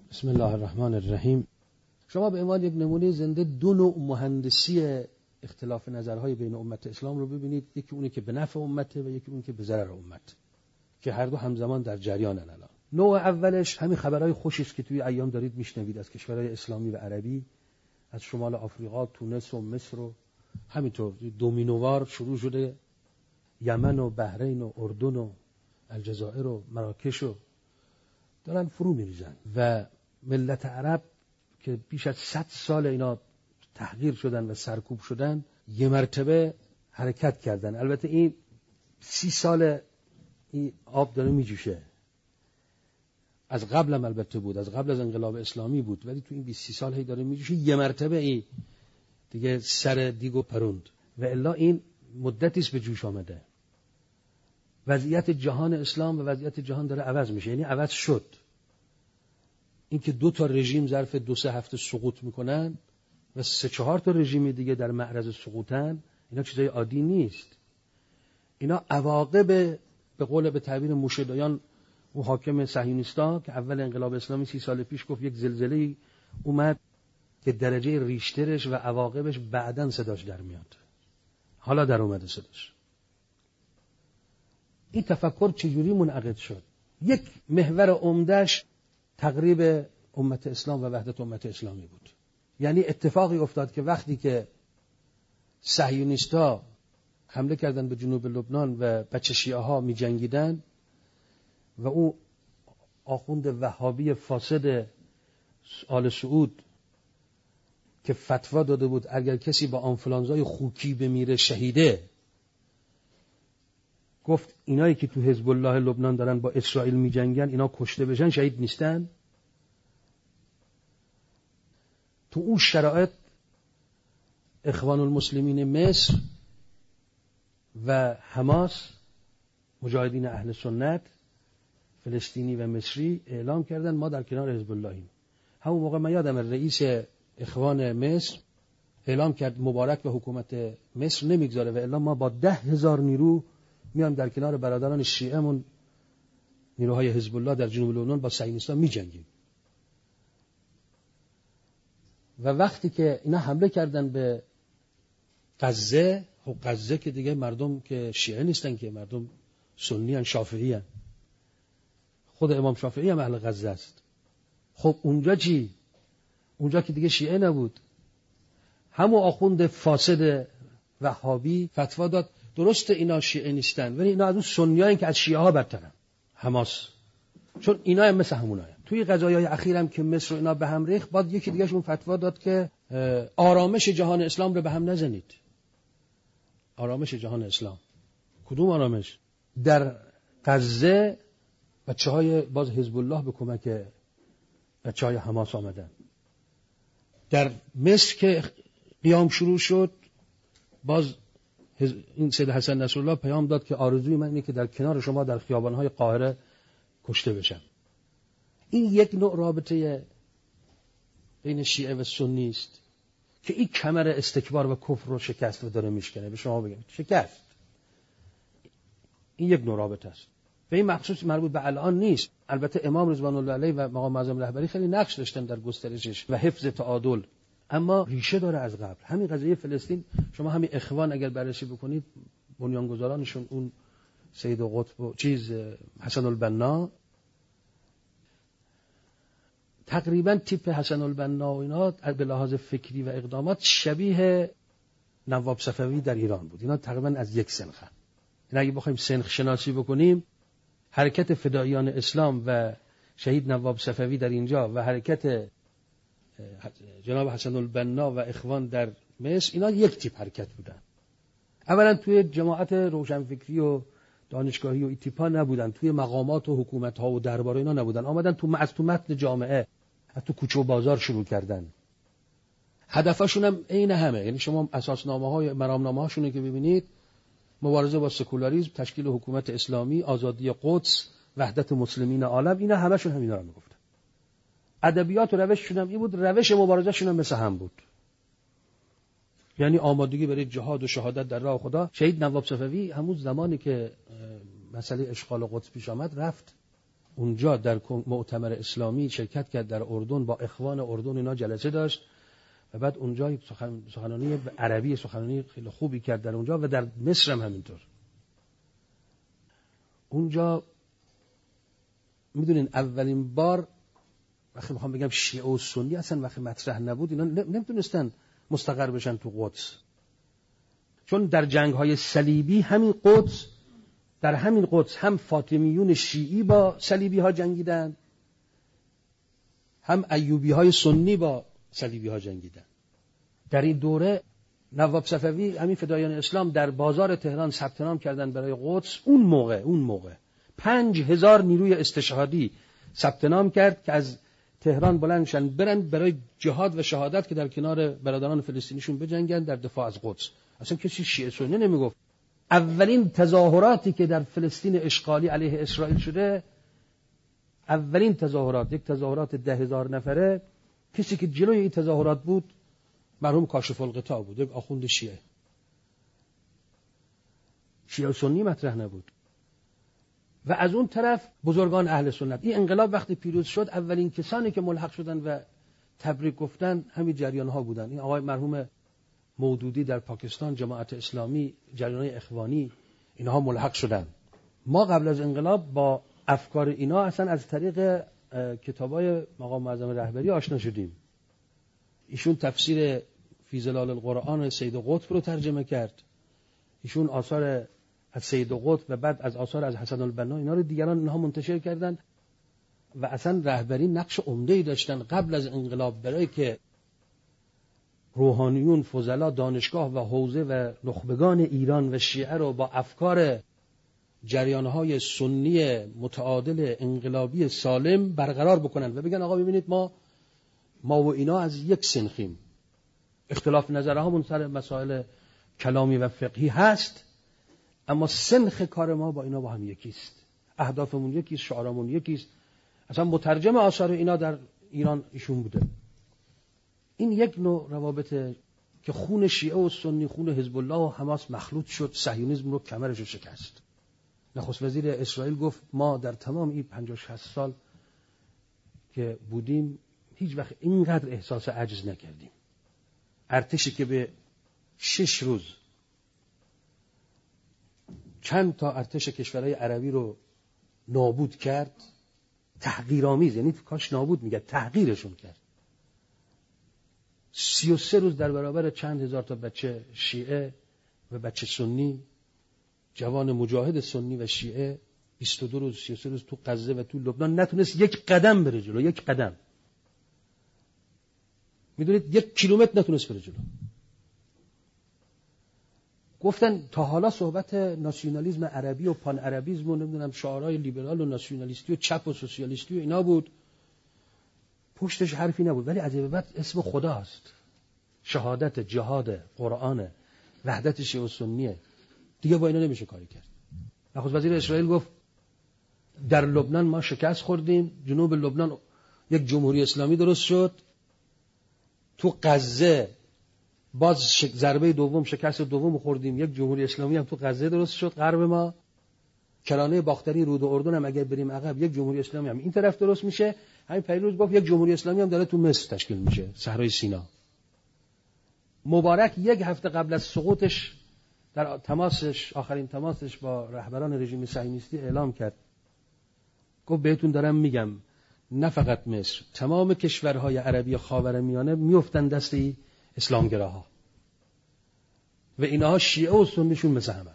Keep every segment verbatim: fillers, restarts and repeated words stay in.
بسم الله الرحمن الرحیم. شما به عنوان یک نمونه زنده دو نوع مهندسی اختلاف نظرهای بین امت اسلام رو ببینید، یکی اونی که به نفع امته و یکی اونی که به ضرر امت، که هر دو همزمان در جریانن. الان نوع اولش همین خبرهای خوشی است که توی ایام دارید میشنوید از کشورهای اسلامی و عربی، از شمال آفریقا، تونس و مصر و همینطور دومینووار شروع شده، یمن و بحرین و اردن و الجزایر و مراکش و دارن فرو میریزن و ملت عرب که بیش از صد سال اینا تحقیر شدن و سرکوب شدن یه مرتبه حرکت کردن. البته این سی سال این آب داره میجوشه، از قبل هم البته بود، از قبل از انقلاب اسلامی بود، ولی تو این بیست سی سال هی داره میجوشه. یه مرتبه این دیگه سر دیگو پروند و الا این مدتی است به جوش آمده. وضعیت جهان اسلام و وضعیت جهان داره عوض میشه، یعنی عوض شد. این که دو تا رژیم ظرف دو سه هفته سقوط میکنن و سه چهار تا رژیم دیگه در معرض سقوطن، اینا چیزای عادی نیست. اینا عواقب، به قول به تعبیر موشه‌دایان و حاکم صهیونیستا که اول انقلاب اسلامی سی سال پیش گفت یک زلزله اومد که درجه ریشترش و عواقبش بعداً صداش در میاد، حالا در اومده صداش. این تفکر چجوری منعقد شد؟ یک محور عمده‌اش تقریب امت اسلام و وحدت امت اسلامی بود. یعنی اتفاقی افتاد که وقتی که صهیونیستا حمله کردن به جنوب لبنان و بچه شیعه ها می جنگیدن و اون آخوند وهابی فاسد آل سعود که فتوا داده بود اگر کسی با آنفلانزای خوکی بمیره شهیده، گفت اینایی که تو حزب الله لبنان دارن با اسرائیل می جنگن اینا کشته بشن شهید نیستن. تو اون شرایط اخوان المسلمین مصر و حماس، مجاهدین اهل سنت فلسطینی و مصری، اعلام کردن ما در کنار حزب اللهیم. همون موقع من یادم رئیس اخوان مصر اعلام کرد مبارک به حکومت مصر نمیگذاره و الا ما با ده هزار نیرو میام در کنار برادران شیعه‌مون، نیروهای حزب الله در جنوب لبنان، با صهیونیست‌ها می‌جنگیم. و وقتی که اینا حمله کردن به غزه، خب غزه که دیگه مردم که شیعه نیستن، که مردم سنی ان، شافعی ان. خود امام شافعی هم اهل غزه است. خب اونجا چی؟ اونجا که دیگه شیعه نبود. همون آخوند فاسد وهابی فتوا داد درسته اینا شیعه نیستن ولی اینا از اون سنیایین که از شیعه ها برترن، حماس، چون اینا هم مثل همونایین. توی قضایای اخیرم که مصر و اینا به هم ریخت، بعد یکی دیگه شون فتوا داد که آرامش جهان اسلام رو به هم نزنید. آرامش جهان اسلام، کدوم آرامش؟ در غزه بچهای باز حزب الله به کمک بچهای حماس آمدن. در مصر که قیام شروع شد، باز این سید حسن نصرالله پیام داد که آرزوی من اینه که در کنار شما در خیابان‌های قاهره کشته بشم. این یک نوع رابطه بین شیعه و سنی است که این کمر استکبار و کفر رو شکست و داره میشکنه. به شما بگم شکست. این یک نوع رابطه است و این مخصوص مربوط به الان نیست. البته امام رضوان الله علیه و مقام معظم رهبری خیلی نقش داشتن در گسترشش و حفظ تعادل، اما ریشه داره از قبل. همین قضیه فلسطین، شما همین اخوان اگر بررسی بکنید، بنیانگذارانشون اون سید قطب و چیز حسن البنا، تقریبا تیپ حسن البنا و اینا به لحاظ فکری و اقدامات شبیه نواب صفوی در ایران بود. اینا تقریبا از یک سنخن. این اگه بخوایم سنخ شناسی بکنیم، حرکت فداییان اسلام و شهید نواب صفوی در اینجا و حرکت جناب حسن البنا و اخوان در مصر، اینا یک تیپ حرکت بودن. اولا توی جماعت روشنفکری و دانشگاهی و ایتیپا نبودن، توی مقامات و حکومت ها و دربار اینا نبودن، آمدن تو از تو متن جامعه، از تو کوچه و بازار شروع کردن. هدفشون هم عین همه. یعنی شما اساسنامه های مرامنامه هاشونه که ببینید، مبارزه با سکولاریسم، تشکیل حکومت اسلامی، آزادی قدس، وحدت مسلمین عالم، اینا همشون همینا رو میگفتن. ادبیات و روششون هم این بود، روش مبارزهشون هم مثل هم بود. یعنی آمادگی برای جهاد و شهادت در راه خدا. شهید نواب صفوی همون زمانی که مسئله اشغال قدس پیش آمد رفت اونجا در مؤتمر اسلامی شرکت کرد در اردن، با اخوان اردن اینا جلسه داشت و بعد اونجا یک سخن... سخنرانی عربی سخنرانی خیلی خوبی کرد در اونجا و در مصر هم همینطور. اونجا میدونین اولین بار وقتی میخوام بگم شیعه و سنی اصلا وقتی مطرح نبود، اینا نمیتونستن مستقر بشن تو قدس، چون در جنگ‌های صلیبی همین قدس، در همین قدس هم فاطمیون شیعی با صلیبی ها جنگیدن، هم ایوبی های سنی با صلیبی ها جنگیدن. در این دوره نواب صفوی همین فدایان اسلام در بازار تهران ثبت نام کردن برای قدس. اون موقع اون موقع پنج هزار نیروی استشهادی ثبت نام کرد که از تهران بلندشن برن برای جهاد و شهادت که در کنار برادران فلسطینیشون بجنگن در دفاع از قدس. اصلا کسی شیعه سنی نمیگفت. اولین تظاهراتی که در فلسطین اشغالی علیه اسرائیل شده، اولین تظاهرات، یک تظاهرات ده هزار نفره، کسی که جلوی این تظاهرات بود مرحوم کاشف الغطا بود، یک آخوند شیعه. شیعه و سنی مطرح نبود. و از اون طرف بزرگان اهل سنت. این انقلاب وقتی پیروز شد، اولین کسانی که ملحق شدن و تبریک گفتن همین جریان ها بودن. این آقای مرحوم مودودی در پاکستان، جماعت اسلامی، جریان‌های اخوانی، اینها ملحق شدن. ما قبل از انقلاب با افکار اینا اصلا از طریق کتابای مقام معظم رهبری آشنا شدیم. ایشون تفسیر فی ظلال القرآن سید قطب رو ترجمه کرد. ایشون آثار از سید قطب و بعد از آثار از حسن البنا اینا رو دیگران اینها منتشر کردن و اصلا رهبری نقش عمده‌ای داشتن قبل از انقلاب برای که روحانیون، فضلا، دانشگاه و حوزه و نخبگان ایران و شیعه رو با افکار جریانهای سنی متعادل انقلابی سالم برقرار بکنن و بگن آقا ببینید ما ما و اینا از یک سنخیم، اختلاف نظرهامون سر مسائل کلامی و فقهی هست، اما سنخ کار ما با اینا با هم یکیست، اهدافمون یکیست، شعارمون یکیست. اصلا مترجم آثار اینا در ایران ایشون بوده. این یک نوع روابط که خون شیعه و سنی، خون حزب الله و حماس مخلوط شد، صهیونیسم رو کمرش شکست. نخست وزیر اسرائیل گفت ما در تمام این پنجاه شصت سال که بودیم هیچ وقت اینقدر احساس عجز نکردیم. ارتشی که به شش روز چند تا ارتش کشورهای عربی رو نابود کرد، تحقیرآمیز، یعنی کاش نابود میگه، تحقیرشون کرد. سی و سه روز در برابر چند هزار تا بچه شیعه و بچه سنی، جوان مجاهد سنی و شیعه، بیست و دو روز، سی و سه روز تو غزه و تو لبنان نتونست یک قدم بره جلو، یک قدم. میدونید یک کیلومتر نتونست بره جلو. گفتن تا حالا صحبت ناسیونالیسم عربی و پان عربیسم و نمیدونم شعارهای لیبرال و ناسیونالیستی و چپ و سوسیالیستی و اینا بود، پشتش حرفی نبود، ولی از این بعد اسم خداست، شهادت، جهاد، قرآن، وحدت شیعه و سنیه، دیگه با اینا نمیشه کاری کرد. نخست وزیر اسرائیل گفت در لبنان ما شکست خوردیم، جنوب لبنان یک جمهوری اسلامی درست شد، تو غزه باز ضربه دوم، شکست دوم خوردیم، یک جمهوری اسلامی هم تو غزه درست شد، غرب ما، کرانه باختری، رود اردن هم اگر بریم عقب یک جمهوری اسلامی هم این طرف درست میشه. همین پیروز گفت یک جمهوری اسلامی هم داره تو مصر تشکیل میشه، صحرای سینا. مبارک یک هفته قبل از سقوطش در تماسش، آخرین تماسش با رهبران رژیم صهیونیستی اعلام کرد، گفت بهتون دارم میگم نه فقط مصر، تمام کشورهای عربی خاورمیانه میافتن دست اسلامگراها و اینها شیعه و سنیشون مثل همن،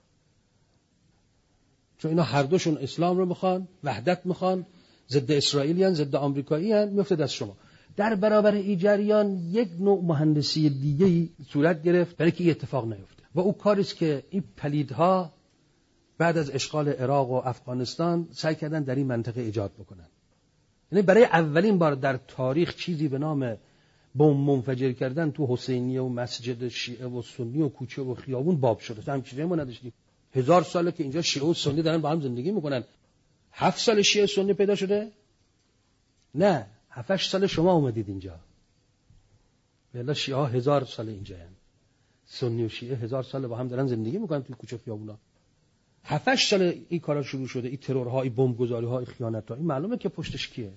چون اینا هر دوشون اسلام رو میخوان، وحدت میخوان، ضد اسرائیلی هن، ضد آمریکایی هن، میفته دست شما. در برابر این جریان یک نوع مهندسی دیگه صورت گرفت برای که این اتفاق نیفته و او کاریست که این پلیدها بعد از اشغال عراق و افغانستان سعی کردن در این منطقه ایجاد بکنن. یعنی برای اولین بار در تاریخ چیزی به نام بمب منفجر کردن تو حسینیه و مسجد شیعه و سنی و کوچه و خیابون باب شده. هم چیزی ما نداشتیم. هزار ساله که اینجا شیعه و سنی دارن با هم زندگی میکنن. هفت سال شیعه سنی پیدا شده؟ نه، هفتش سال شما اومدید اینجا. والا شیعه ها هزار سال اینجا هن. سنی و شیعه هزار سال با هم دارن زندگی میکنن توی کوچه خیابونا. هفتش سال این کارا شروع شده، این ترورها، این بمبگذاری‌ها، این خیانت‌ها، این معلومه که پشتش کیه.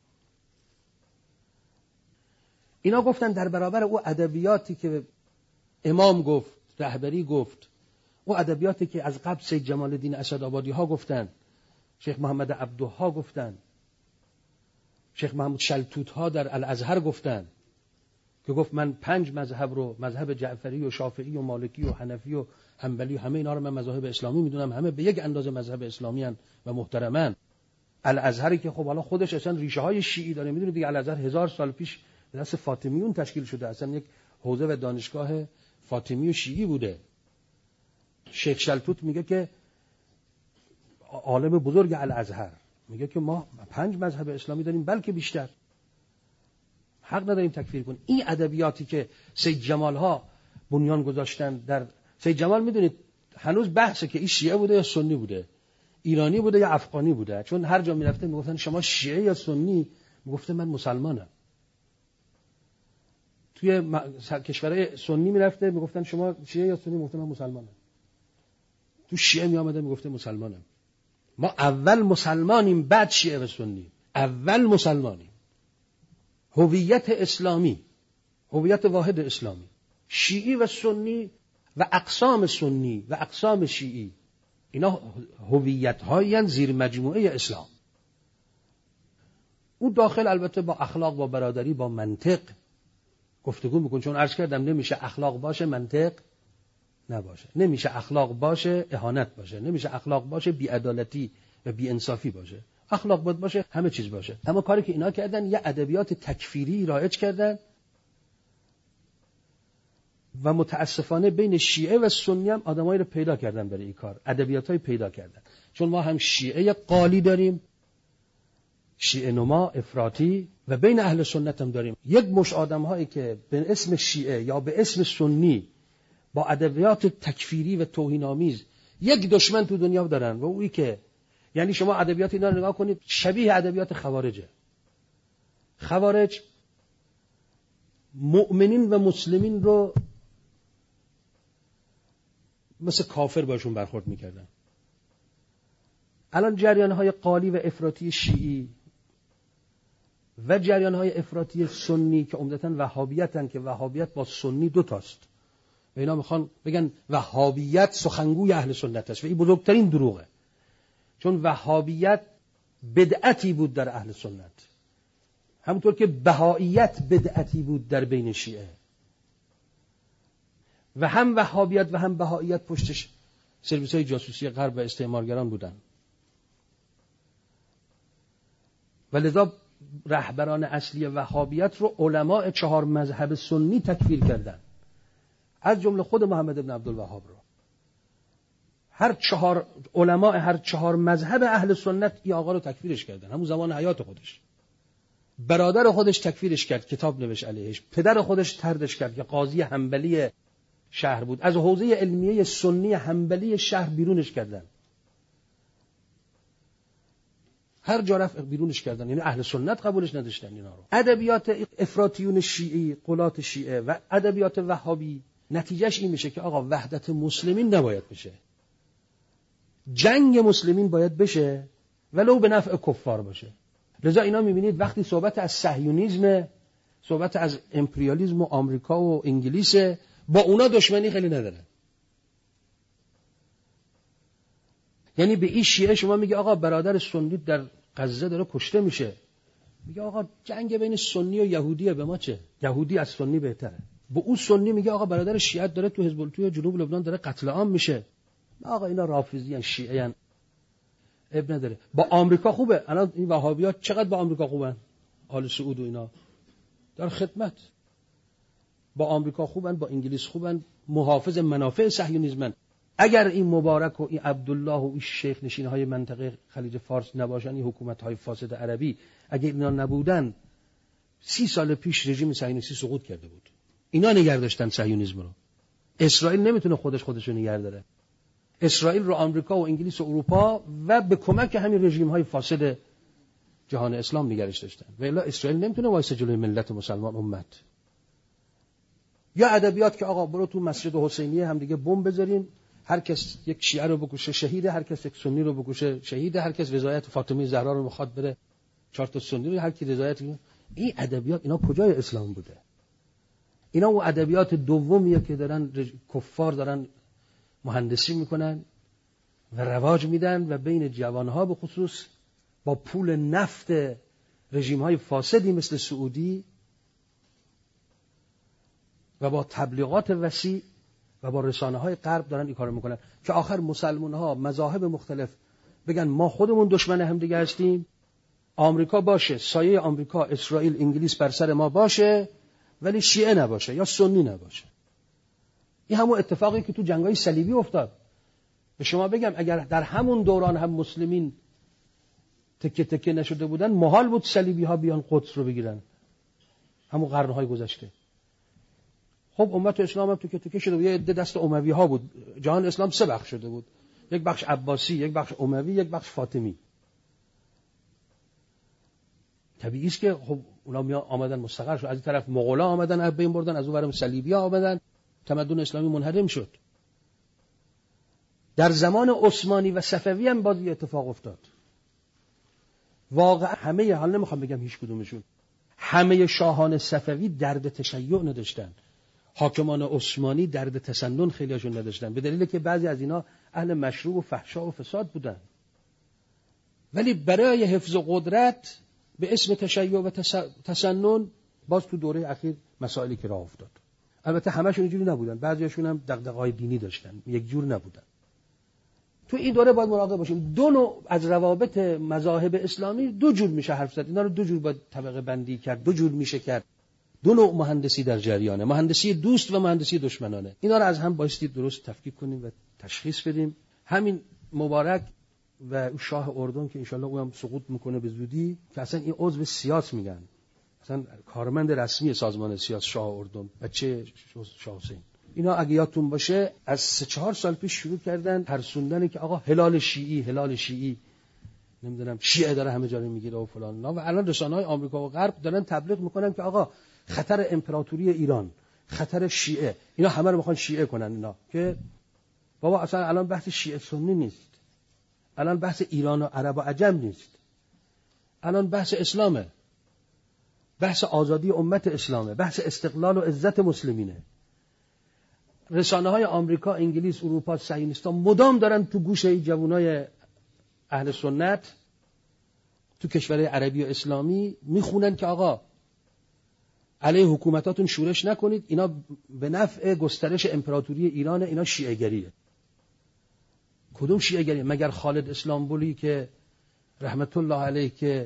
اینا گفتن در برابر او ادبیاتی که امام گفت، رهبری گفت، او ادبیاتی که از قبل سید جمال الدین اسدآبادی ها گفتن، شیخ محمد عبدوها گفتن، شیخ محمود شلتوت ها در الازهر گفتن که گفت من پنج مذهب رو، مذهب جعفری و شافعی و مالکی و حنفی و حنبلی و همه اینا رو من مذاهب اسلامی میدونم، همه به یک اندازه مذهب اسلامی هن و محترمن. الازهری که خب حالا خودش اصلا ریشه های شیعی داره، میدونید دیگه الازهر هزار سال پیش به دست فاطمیون تشکیل شده، اصلا یک حوزه و دانشگاه فاطمی و شیعی بوده. شیخ شلتوت میگه که عالم بزرگ الازهر میگه که ما پنج مذهب اسلامی داریم بلکه بیشتر، حق نداریم تکفیر کنیم. این ادبیاتی که سید جمال ها بنیان گذاشتن در سید جمال، میدونید هنوز بحثه که این شیعه بوده یا سنی بوده، ایرانی بوده یا افغانی بوده، چون هر جا میرفته میگفتن شما شیعه یا سنی، میگفته من مسلمانم. توی م... کشورهای سنی میرفته میگفتن شما شیعه یا سنی، میگفته من مسلمانم. تو شیعه میامده میگفته مسلمانم. ما اول مسلمانیم بعد شیعه و سنی، اول مسلمانیم. هویت اسلامی، هویت واحد اسلامی، شیعی و سنی و اقسام سنی و اقسام شیعی، اینا هویت هایی زیر مجموعه اسلام. او داخل البته با اخلاق، با برادری، با منطق گفتگو میکنه، چون عرض کردم نمیشه اخلاق باشه منطق نباشه، نمیشه اخلاق باشه اهانت باشه، نمیشه اخلاق باشه بی‌عدالتی و بی‌انصافی باشه. اخلاق باید باشه همه چیز باشه. اما کاری که اینا کردن یه ادبیات تکفیری رایج کردن و متاسفانه بین شیعه و سنی هم آدمایی رو پیدا کردن برای این کار، ادبیاتای پیدا کردن. چون ما هم شیعه قالی داریم، شیعه نما افراطی، و بین اهل سنت هم داریم یک مش آدم‌هایی که به اسم شیعه یا به اسم سنی با ادبیات تکفیری و توهین‌آمیز یک دشمن تو دنیا دارن و اویی که، یعنی شما ادبیات اینا رو نگاه کنید شبیه ادبیات خوارجه. خوارج مؤمنین و مسلمین رو مثل کافر باشون برخورد میکردن. الان جریان‌های قالی و افراطی شیعی و جریان‌های افراطی سنی که عمدتاً وهابیتن، که وهابیت با سنی دو تاست و اینا میخوان بگن وهابیت سخنگوی اهل سنت است و این بزرگترین دروغه، چون وهابیت بدعتی بود در اهل سنت، همونطور که بهائیت بدعتی بود در بین شیعه. و هم وهابیت و هم بهائیت پشتش سرویس‌های جاسوسی غرب و استعمارگران بودن. و لذا رهبران اصلی وهابیت رو علماء چهار مذهب سنی تکفیر کردن، از جمله خود محمد ابن عبدالوهاب رو. هر چهار علماء هر چهار مذهب اهل سنت این آقا رو تکفیرش کردن، همون زمان حیات خودش. برادر خودش تکفیرش کرد، کتاب نوشت علیهش. پدر خودش طردش کرد که قاضی حنبلی شهر بود، از حوزه علمیه سنی حنبلی شهر بیرونش کردن، هر جا رفت بیرونش کردن، یعنی اهل سنت قبولش نداشتن اینا رو. ادبیات افراطیون شیعی، قلات شیعه و ادبیات وهابی نتیجهش این میشه که آقا وحدت مسلمین نباید بشه، جنگ مسلمین باید بشه ولو به نفع کفار باشه. لذا اینا میبینید وقتی صحبت از صهیونیسم، صحبت از امپریالیسم و آمریکا و انگلیس، با اونا دشمنی خیلی ندارن. یعنی به این شیعه شما میگه آقا برادر سنی در غزه داره کشته میشه، میگه آقا جنگ بین سنی و یهودیه، به ما چه؟ یهودی از سنی بهتره. به اون سنی میگه آقا برادر شیعه داره تو حزب الله تو جنوب لبنان داره قتل عام میشه، آقا اینا رافضی ان شیعه ان، اب نداره. با آمریکا خوبه، الان این وهابیات چقدر با آمریکا خوبن، آل سعود و اینا در خدمت، با آمریکا خوبن، با انگلیس خوبن، محافظ منافع صهیونیسمن. اگر این مبارک و این عبدالله و این شیخ نشین‌های منطقه خلیج فارس نباشن، این حکومت‌های فاسد عربی اگر اینا نبودن، سی سال پیش رژیم صهیونیستی سقوط کرده بود. اینا نگه داشتن صهیونیسم رو. اسرائیل نمیتونه خودش خودش رو نگه داره. اسرائیل رو آمریکا و انگلیس و اروپا و به کمک همین رژیم‌های فاسد جهان اسلام نگرش داشتن. و الا اسرائیل نمیتونه وایسه جلوی ملت مسلمان امت. یا ادبیات که آقا برو تو مسجد حسینیه هم دیگه بمب بذاریم، هر کس یک شیعه رو بکشه شهیده، هر کس یک سنی رو بکشه شهیده، هر کس رضایت فاطمه زهرا رو میخواد بره چهار تا سنی رو، هر کی رضایت. این ادبیات اینا کجای اسلام بوده؟ اینا اون ادبیات دومیه که دارن کفار دارن مهندسی میکنن و رواج میدن و بین جوانها به خصوص با پول نفت رژیم‌های فاسدی مثل سعودی و با تبلیغات وسیع و با رسانه‌های غرب دارن این کارو میکنن که آخر مسلمان‌ها مذاهب مختلف بگن ما خودمون دشمن همدیگه هستیم، آمریکا باشه، سایه آمریکا، اسرائیل، انگلیس بر سر ما باشه، ولی شیعه نباشه یا سنی نباشه. این همون اتفاقی که تو جنگ‌های صلیبی افتاد. به شما بگم اگر در همون دوران هم مسلمین تکه تکه نشده بودن، محال بود صلیبی ها بیان قدس رو بگیرن. همون قرن‌های گذشته. خب امت اسلام هم تکه تکه شده بود. یه عده دست اموی ها بود. جهان اسلام سه بخش شده بود. یک بخش عباسی، یک بخش اموی، یک بخش فاطمی. طبیعی است که خب اونا می آمدن مستقر شد. از این طرف مغولا آمدن از بین بردن، از اون ورم صلیبی ها آمدن، تمدن اسلامی منهدم شد. در زمان عثمانی و صفوی هم باز اتفاق افتاد. واقعا همه، حال نمیخوام بگم هیچ کدومشون، همه شاهان صفوی درد تشیع نداشتن. حاکمان عثمانی درد تسنن خیلیاشون نداشتن، به دلیل که بعضی از اینا اهل مشروب و فحشا و فساد بودن. ولی برای حفظ قدرت به اسم تشیع و تسنن باز تو دوره اخیر مسائلی که راه افتاد. البته همشون اینجوری نبودن، بعضیاشون هم دغدغه‌های دینی داشتن، یک جور نبودن. تو این دوره باید مراقب باشیم. دو نوع از روابط مذاهب اسلامی دو جور میشه حرف زد. اینا رو دو جور باید طبقه بندی کرد، دو جور میشه کرد. دو نوع مهندسی در جریانه، مهندسی دوست و مهندسی دشمنانه. اینا رو از هم بایستی درست تفکیک کنیم و تشخیص بدیم. همین مبارک و شاه اردن که انشالله اونم سقوط میکنه به زودی، که اصلا این عضو سیاس میگن، اصلا کارمند رسمی سازمان سیاس شاه اردن، بچه شاه حسین. اینا اگه یادتون باشه از سه چهار سال پیش شروع کردن ترسوندن که آقا هلال شیعی، هلال شیعی، نمیدونم شیعه داره همه جا رو میگیره و فلان. و الان رسانه‌های آمریکا و غرب دارن تبلیغ میکنن که آقا خطر امپراتوری ایران، خطر شیعه، اینا همه رو میخوان شیعه کنن. اینا که بابا اصلا الان بحث شیعه سنی نیست، الان بحث ایران و عرب و عجم نیست، الان بحث اسلامه، بحث آزادی امت اسلامه، بحث استقلال و عزت مسلمینه. رسانه‌های آمریکا، انگلیس، اروپا، صهیونیست‌ها مدام دارن تو گوش این جوانای اهل سنت تو کشورهای عربی و اسلامی میخونن که آقا علیه حکومتاتون شورش نکنید، اینا به نفع گسترش امپراتوری ایران، اینا شیعه گریه. کدوم شیعه گریه؟ مگر خالد اسلامبولی که رحمت الله علیه که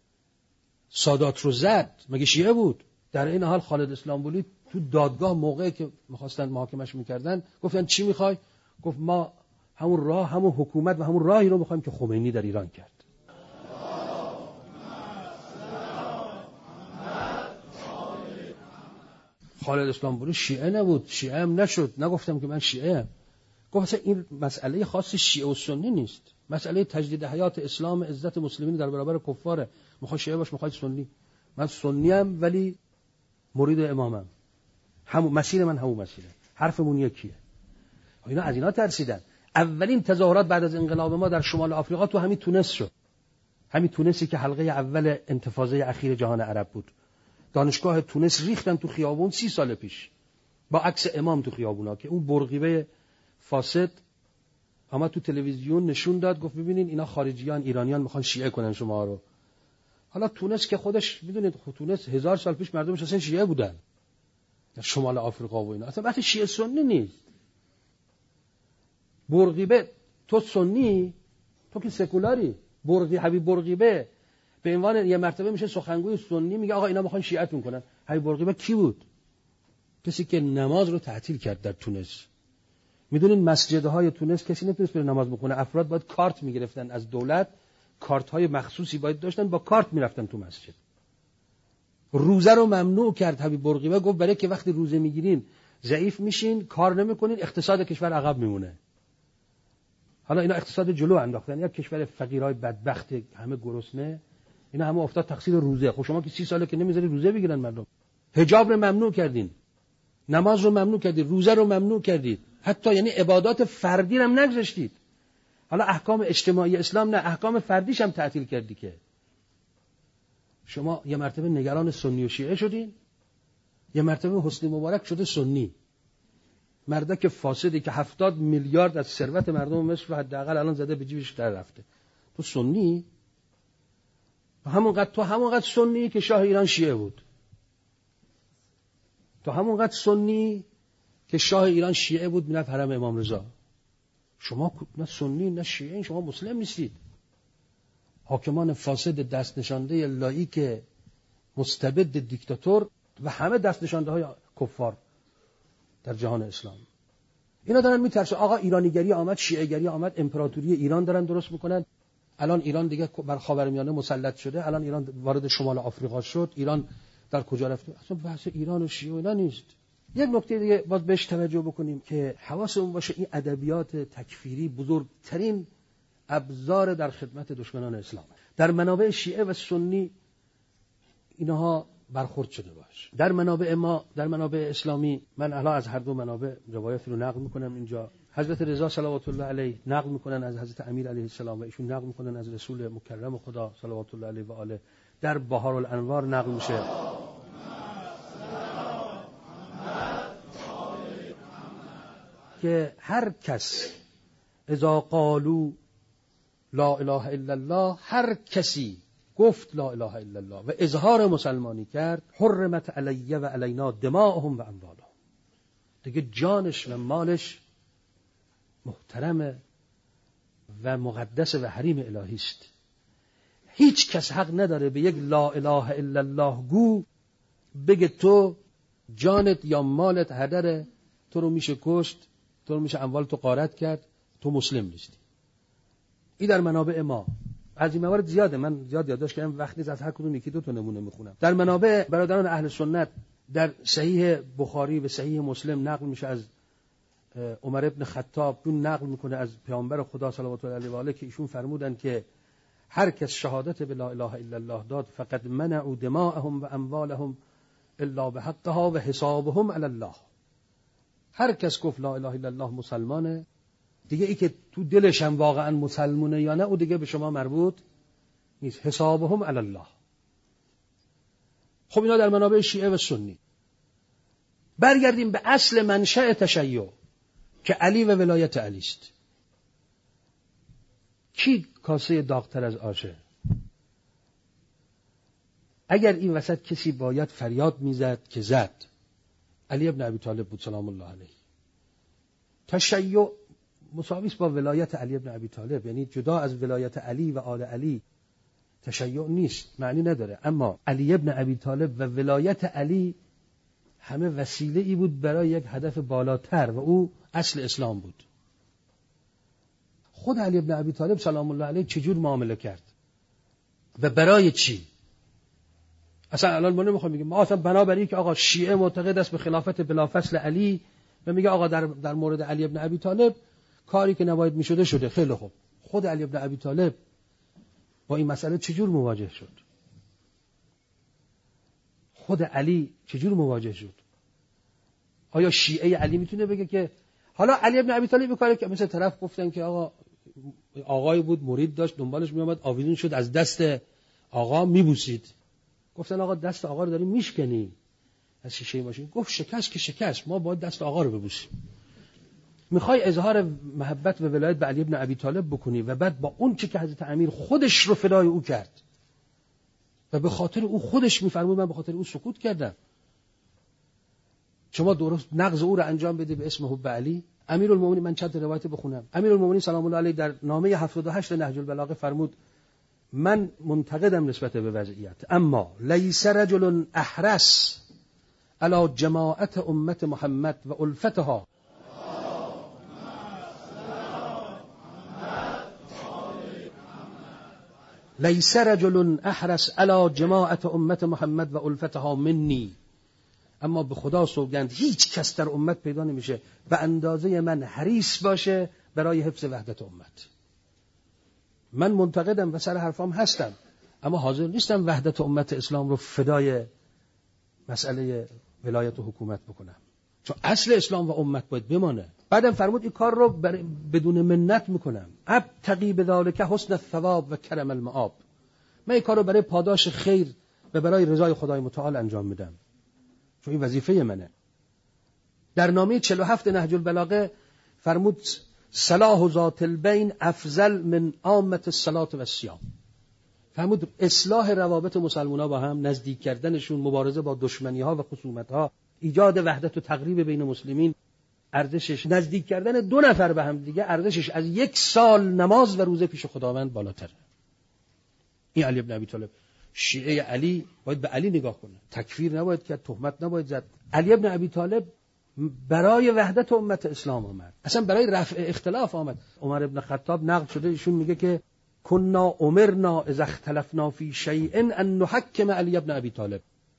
سادات رو زد مگه شیعه بود؟ در این حال خالد اسلامبولی تو دادگاه موقعی که میخواستن محاکمش میکردن گفتن چی میخوای؟ گفت ما همون راه، همون حکومت و همون راهی رو میخوایم که خمینی در ایران کرد. خالد اسلامبولی شیعه نبود، شیعه هم نشد، نگفتم که من شیعه ام. گفت این مسئله خاص شیعه و سنی نیست، مسئله تجدید حیات اسلام، عزت مسلمین در برابر کفاره. میخوای شیعه باش، میخوای سنی. من سنی ام ولی مرید امامم، همون مسیر من همون مسیره، حرفمون یکیه. اینا از اینا ترسیدن. اولین تظاهرات بعد از انقلاب ما در شمال آفریقا تو همین تونس شد، همین تونسی که حلقه اول انتفاضه اخیر جهان عرب بود. دانشگاه تونس ریختن تو خیابون سی سال پیش با عکس امام تو خیابونا، که اون برقیبه فاسد اما تو تلویزیون نشون داد، گفت ببینین اینا خارجیان ایرانیان میخوان شیعه کنن شما رو. حالا تونس که خودش میدونید تونس هزار سال پیش مردمش اصلا شیعه بودن در شمال آفریقا و اینا، اصلا بحث شیعه سنی نیست. برقیبه تو سنی، تو که سکولاری. برقی حبیب برقیبه به عنوان یه مرتبه میشه سخنگوی سنی، میگه آقا اینا میخوان شیعه‌تون کنن. حبیب برقیبه کی بود؟ کسی که نماز رو تعطیل کرد در تونس. میدونین مسجدهای تونس کسی نمیتونست بره نماز بخونه، افراد باید کارت میگرفتن از دولت، کارت های مخصوصی باید داشتن، با کارت میرفتن تو مسجد. روزه رو ممنوع کرد حبیب برقیبه، گفت برای که وقتی روزه میگیرین ضعیف میشین، کار نمیکنین، اقتصاد کشور عقب میمونه. حالا اینا اقتصاد جلو انداختن، یک کشور فقیرای بدبخت همه گرسنه، اینا همه افتاد تقصیر روزه. خب شما که سی ساله که نمیذاری روزه بگیرن مردم. حجاب رو ممنوع کردین، نماز رو ممنوع کردید، روزه رو ممنوع کردید. حتی یعنی عبادات فردی هم نگذاشتید. حالا احکام اجتماعی اسلام نه، احکام فردیش هم تعطیل کردی. که شما یه مرتبه نگران سنی و شیعه شدین، یه مرتبه حسنی مبارک شده سنی. مردک فاسدی که هفتاد میلیارد از ثروت مردم مصر رو حداقل الان زده به جیبش در رفته، تو سنی؟ همونقدر تو همونقدر سنی که شاه ایران شیعه بود. تو همونقدر سنی که شاه ایران شیعه بود میرفت حرم امام رضا. شما نه سنی نه شیعه، شما مسلم نیستید. حاکمان فاسد دست نشانده لاییک مستبد دیکتاتور و همه دست نشانده های کفار در جهان اسلام، اینا دارن میترسن آقا ایرانیگری آمد، شیعه گری آمد، امپراتوری ایران دارن درست میکنن. الان ایران دیگه بر خاورمیانه مسلط شده، الان ایران وارد شمال آفریقا شد، ایران در کجا رفته؟ اصلا بحث ایران و شیعه اینا نیست. یک نکته دیگه باید بهش توجه بکنیم که حواسمون باشه این ادبیات تکفیری بزرگترین ابزار در خدمت دشمنان اسلام. در منابع شیعه و سنی اینها برخورد شده باش. در منابع ما، در منابع اسلامی، من الان از هر دو منابع روایتی رو نقل میکنم اینجا. حضرت رضا صلوات الله علیه نقل میکنن از حضرت امیر علیه السلام و ایشون نقل میکنن از رسول مکرم خدا صلوات الله علیه و آله. در بهار الانوار نقل میشه که هر کس اذا قالوا لا اله الا الله، هر کسی گفت لا اله الا الله و اظهار مسلمانی کرد، حرمت علیه و علینا دماءهم و اموالهم، دیگه جانش و مالش محترم و مقدس و حریم الهی است. هیچ کس حق نداره به یک لا اله الا الله گو بگه تو جانت یا مالت هدره، تو رو میشه کشت، تو رو میشه اموال تو غارت کرد، تو مسلم نیستی. این در منابع ما. از این موارد زیاده، من زیاد یادداشت کردم، وقت نیست از هر کدوم یکی دو تا نمونه میخونم. در منابع برادران اهل سنت در صحیح بخاری و صحیح مسلم نقل میشه از عمر ابن خطاب، اون نقل میکنه از پیامبر خدا صلوات الله علیه و آله که ایشون فرمودن که هر کس شهادت به لا اله الا الله داد فقد منعوا دماءهم و اموالهم الا بحقها و حسابهم علی الله. هر کس گفت لا اله الا الله مسلمانه، دیگه ای که تو دلش هم واقعا مسلمونه یا نه او دیگه به شما مربوط نیست. حسابهم علی الله. خب اینا در منابع شیعه و سنی. برگردیم به اصل منشأ تشیع که علی و ولایت علی است. کی کاسه داغ‌تر از آشه؟ اگر این وسط کسی باید فریاد میزد که زد، علی ابن ابی طالب بود سلام الله علیه. تشیع مساوی است با ولایت علی ابن ابی طالب، یعنی جدا از ولایت علی و آل علی تشیع نیست، معنی نداره. اما علی ابن ابی طالب و ولایت علی همه وسیله ای بود برای یک هدف بالاتر و او اصل اسلام بود. خود علی ابن ابی طالب سلام الله علیه چجور معامله کرد و برای چی؟ اصلا الان ما نمیخوایم بگیم ما اصلا بنابراین که آقا شیعه معتقد است به خلافت بلافصل علی و میگه آقا در در مورد علی ابن ابی طالب کاری که نباید میشده شده. خیلی خوب، خود علی ابن ابی طالب با این مسئله چجور مواجه شد؟ خود علی چجور مواجه شد؟ آیا شیعه علی میتونه بگه که حالا علی ابن ابی طالب کاری که مثل طرف گفتن که آقا آقای بود مرید داشت دنبالش میامد آویزون شد از دست آقا میبوسید، گفتن آقا دست آقا رو داریم میشکنی از شیشه ماشین، گفت شکست که شکست، ما باید دست آقا رو ببوسیم. میخوای اظهار محبت و ولایت به علی ابن ابی طالب بکنی و بعد با اون چی که حضرت امیر خودش رو فدای او کرد و به خاطر او خودش میفرمود من به خاطر او سکوت کردم، شما درست نقض او رو انجام بدی به اسم حب علی؟ امیرالمومنین، من چند روایت بخونم. امیرالمومنین سلام الله علیه در نامه هفتاد و هشت نهج البلاغه فرمود من منتقدم نسبت به وضعیت، اما لیس رجل احرس علی جماعت امت محمد و الفتها لیس رجل احرس علی جماعت امت محمد و الفتها منی. اما به خدا سوگند هیچ کس در امت پیدا نمیشه به اندازه من حریص باشه برای حفظ وحدت امت. من منتقدم و سر حرفام هستم، اما حاضر نیستم وحدت امت اسلام رو فدای مسئله ولایت و حکومت بکنم، چون اصل اسلام و امت باید بمانه. بعدم فرمود این کار رو بدون منت میکنم. ابتغی بذالک حسن الثواب و کرم المآب. من این کار رو برای پاداش خیر و برای رضای خدای متعال انجام میدم، چون این وظیفه منه. در نامه چهل و هفت نهج البلاغه فرمود صلاح ذات البین افضل من عامة الصلاة و الصیام. فرمود اصلاح روابط مسلمان‌ها با هم، نزدیک کردنشون، مبارزه با دشمنی‌ها و خصومت‌ها، ایجاد وحدت و تقریب بین مسلمین، ارزشش نزدیک کردن دو نفر به هم دیگه، ارزشش از یک سال نماز و روزه پیش خداوند بالاتره. این علی ابن ابی طالب. شیعه علی باید به علی نگاه کنه، تکفیر نباید کرد، تهمت نباید زد. علی ابن ابی طالب برای وحدت امت اسلام آمد، اصلا برای رفع اختلاف آمد. عمر ابن خطاب نقل شده ایشون میگه که کنا امرنا اذا اختلفنا فی شیء ان نحکم علی ابن ابی طالب.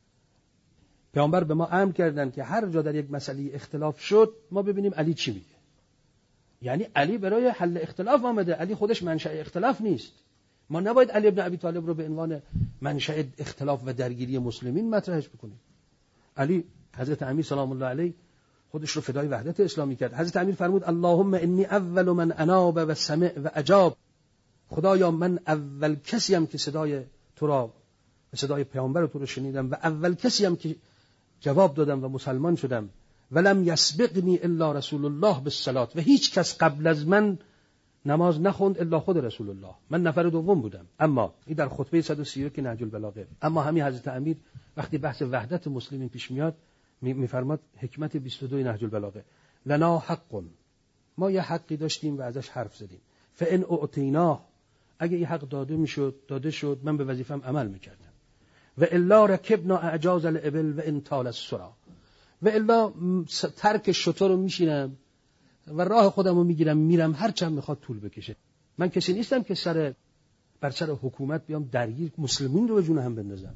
پیامبر به ما امر کردن که هر جا در یک مسئله اختلاف شد ما ببینیم علی چی میگه. یعنی علی برای حل اختلاف آمده، علی خودش منشأ اختلاف نیست. ما نباید علی ابن ابی طالب رو به عنوان منشأ اختلاف و درگیری مسلمین مطرحش بکنیم. علی حضرت امیر سلام الله علیه خودش رو فدای وحدت اسلامی کرد. حضرت امیر فرمود اللهم انی اول من اناب و سمع و اجاب. خدایا من اول کسی ام که صدای تو را و صدای پیامبر تو رو شنیدم و اول کسی ام که جواب دادم و مسلمان شدم. ولم یسبقنی الا رسول الله بالصلاه. و هیچ کس قبل از من نماز نخوند الا خود رسول الله. من نفر دوم بودم. اما این در خطبه صد و سی و یک نهج البلاغه. اما همین حضرت امیر وقتی بحث وحدت مسلمین پیش میاد میفرماد حکمت بیست و دو نهج البلاغه لنا حق، ما یه حقی داشتیم و ازش حرف زدیم. فان اعطیناه، اگه این حق داده میشد داده شد من به وظیفم عمل میکردم. و الا رکبنا اعجاز الابل و انطال السرا، و الا ترک شتر رو میشینم و راه خودم رو میگیرم میرم هر چند میخواد طول بکشه. من کسی نیستم که سر بر سر حکومت بیام درگیر مسلمین رو به جون هم بندازم.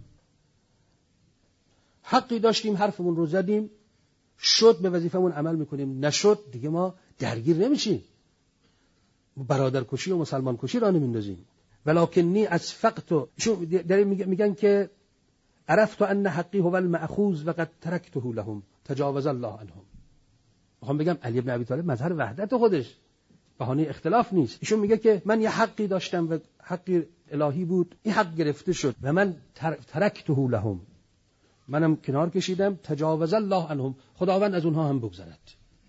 حقی داشتیم حرفمون رو زدیم، شد به وظیفمون عمل میکنیم، نشد دیگه ما درگیر نمیشیم، برادرکشی و مسلمان کشی را نمیندازیم. ولکنی از فقط میگن که عرفت ان حقی هو المأخوذ و قد ترکته لهم تجاوز الله عنهم. میخوام بگم علی ابن ابی طالب مظهر وحدت خودش، بهانه اختلاف نیست. ایشون میگه که من یه حقی داشتم و حقی الهی بود، این حق گرفته شد و من ترکته لهم، منم کنار کشیدم. تجاوز الله عنهم، خداوند از اونها هم بگذرد،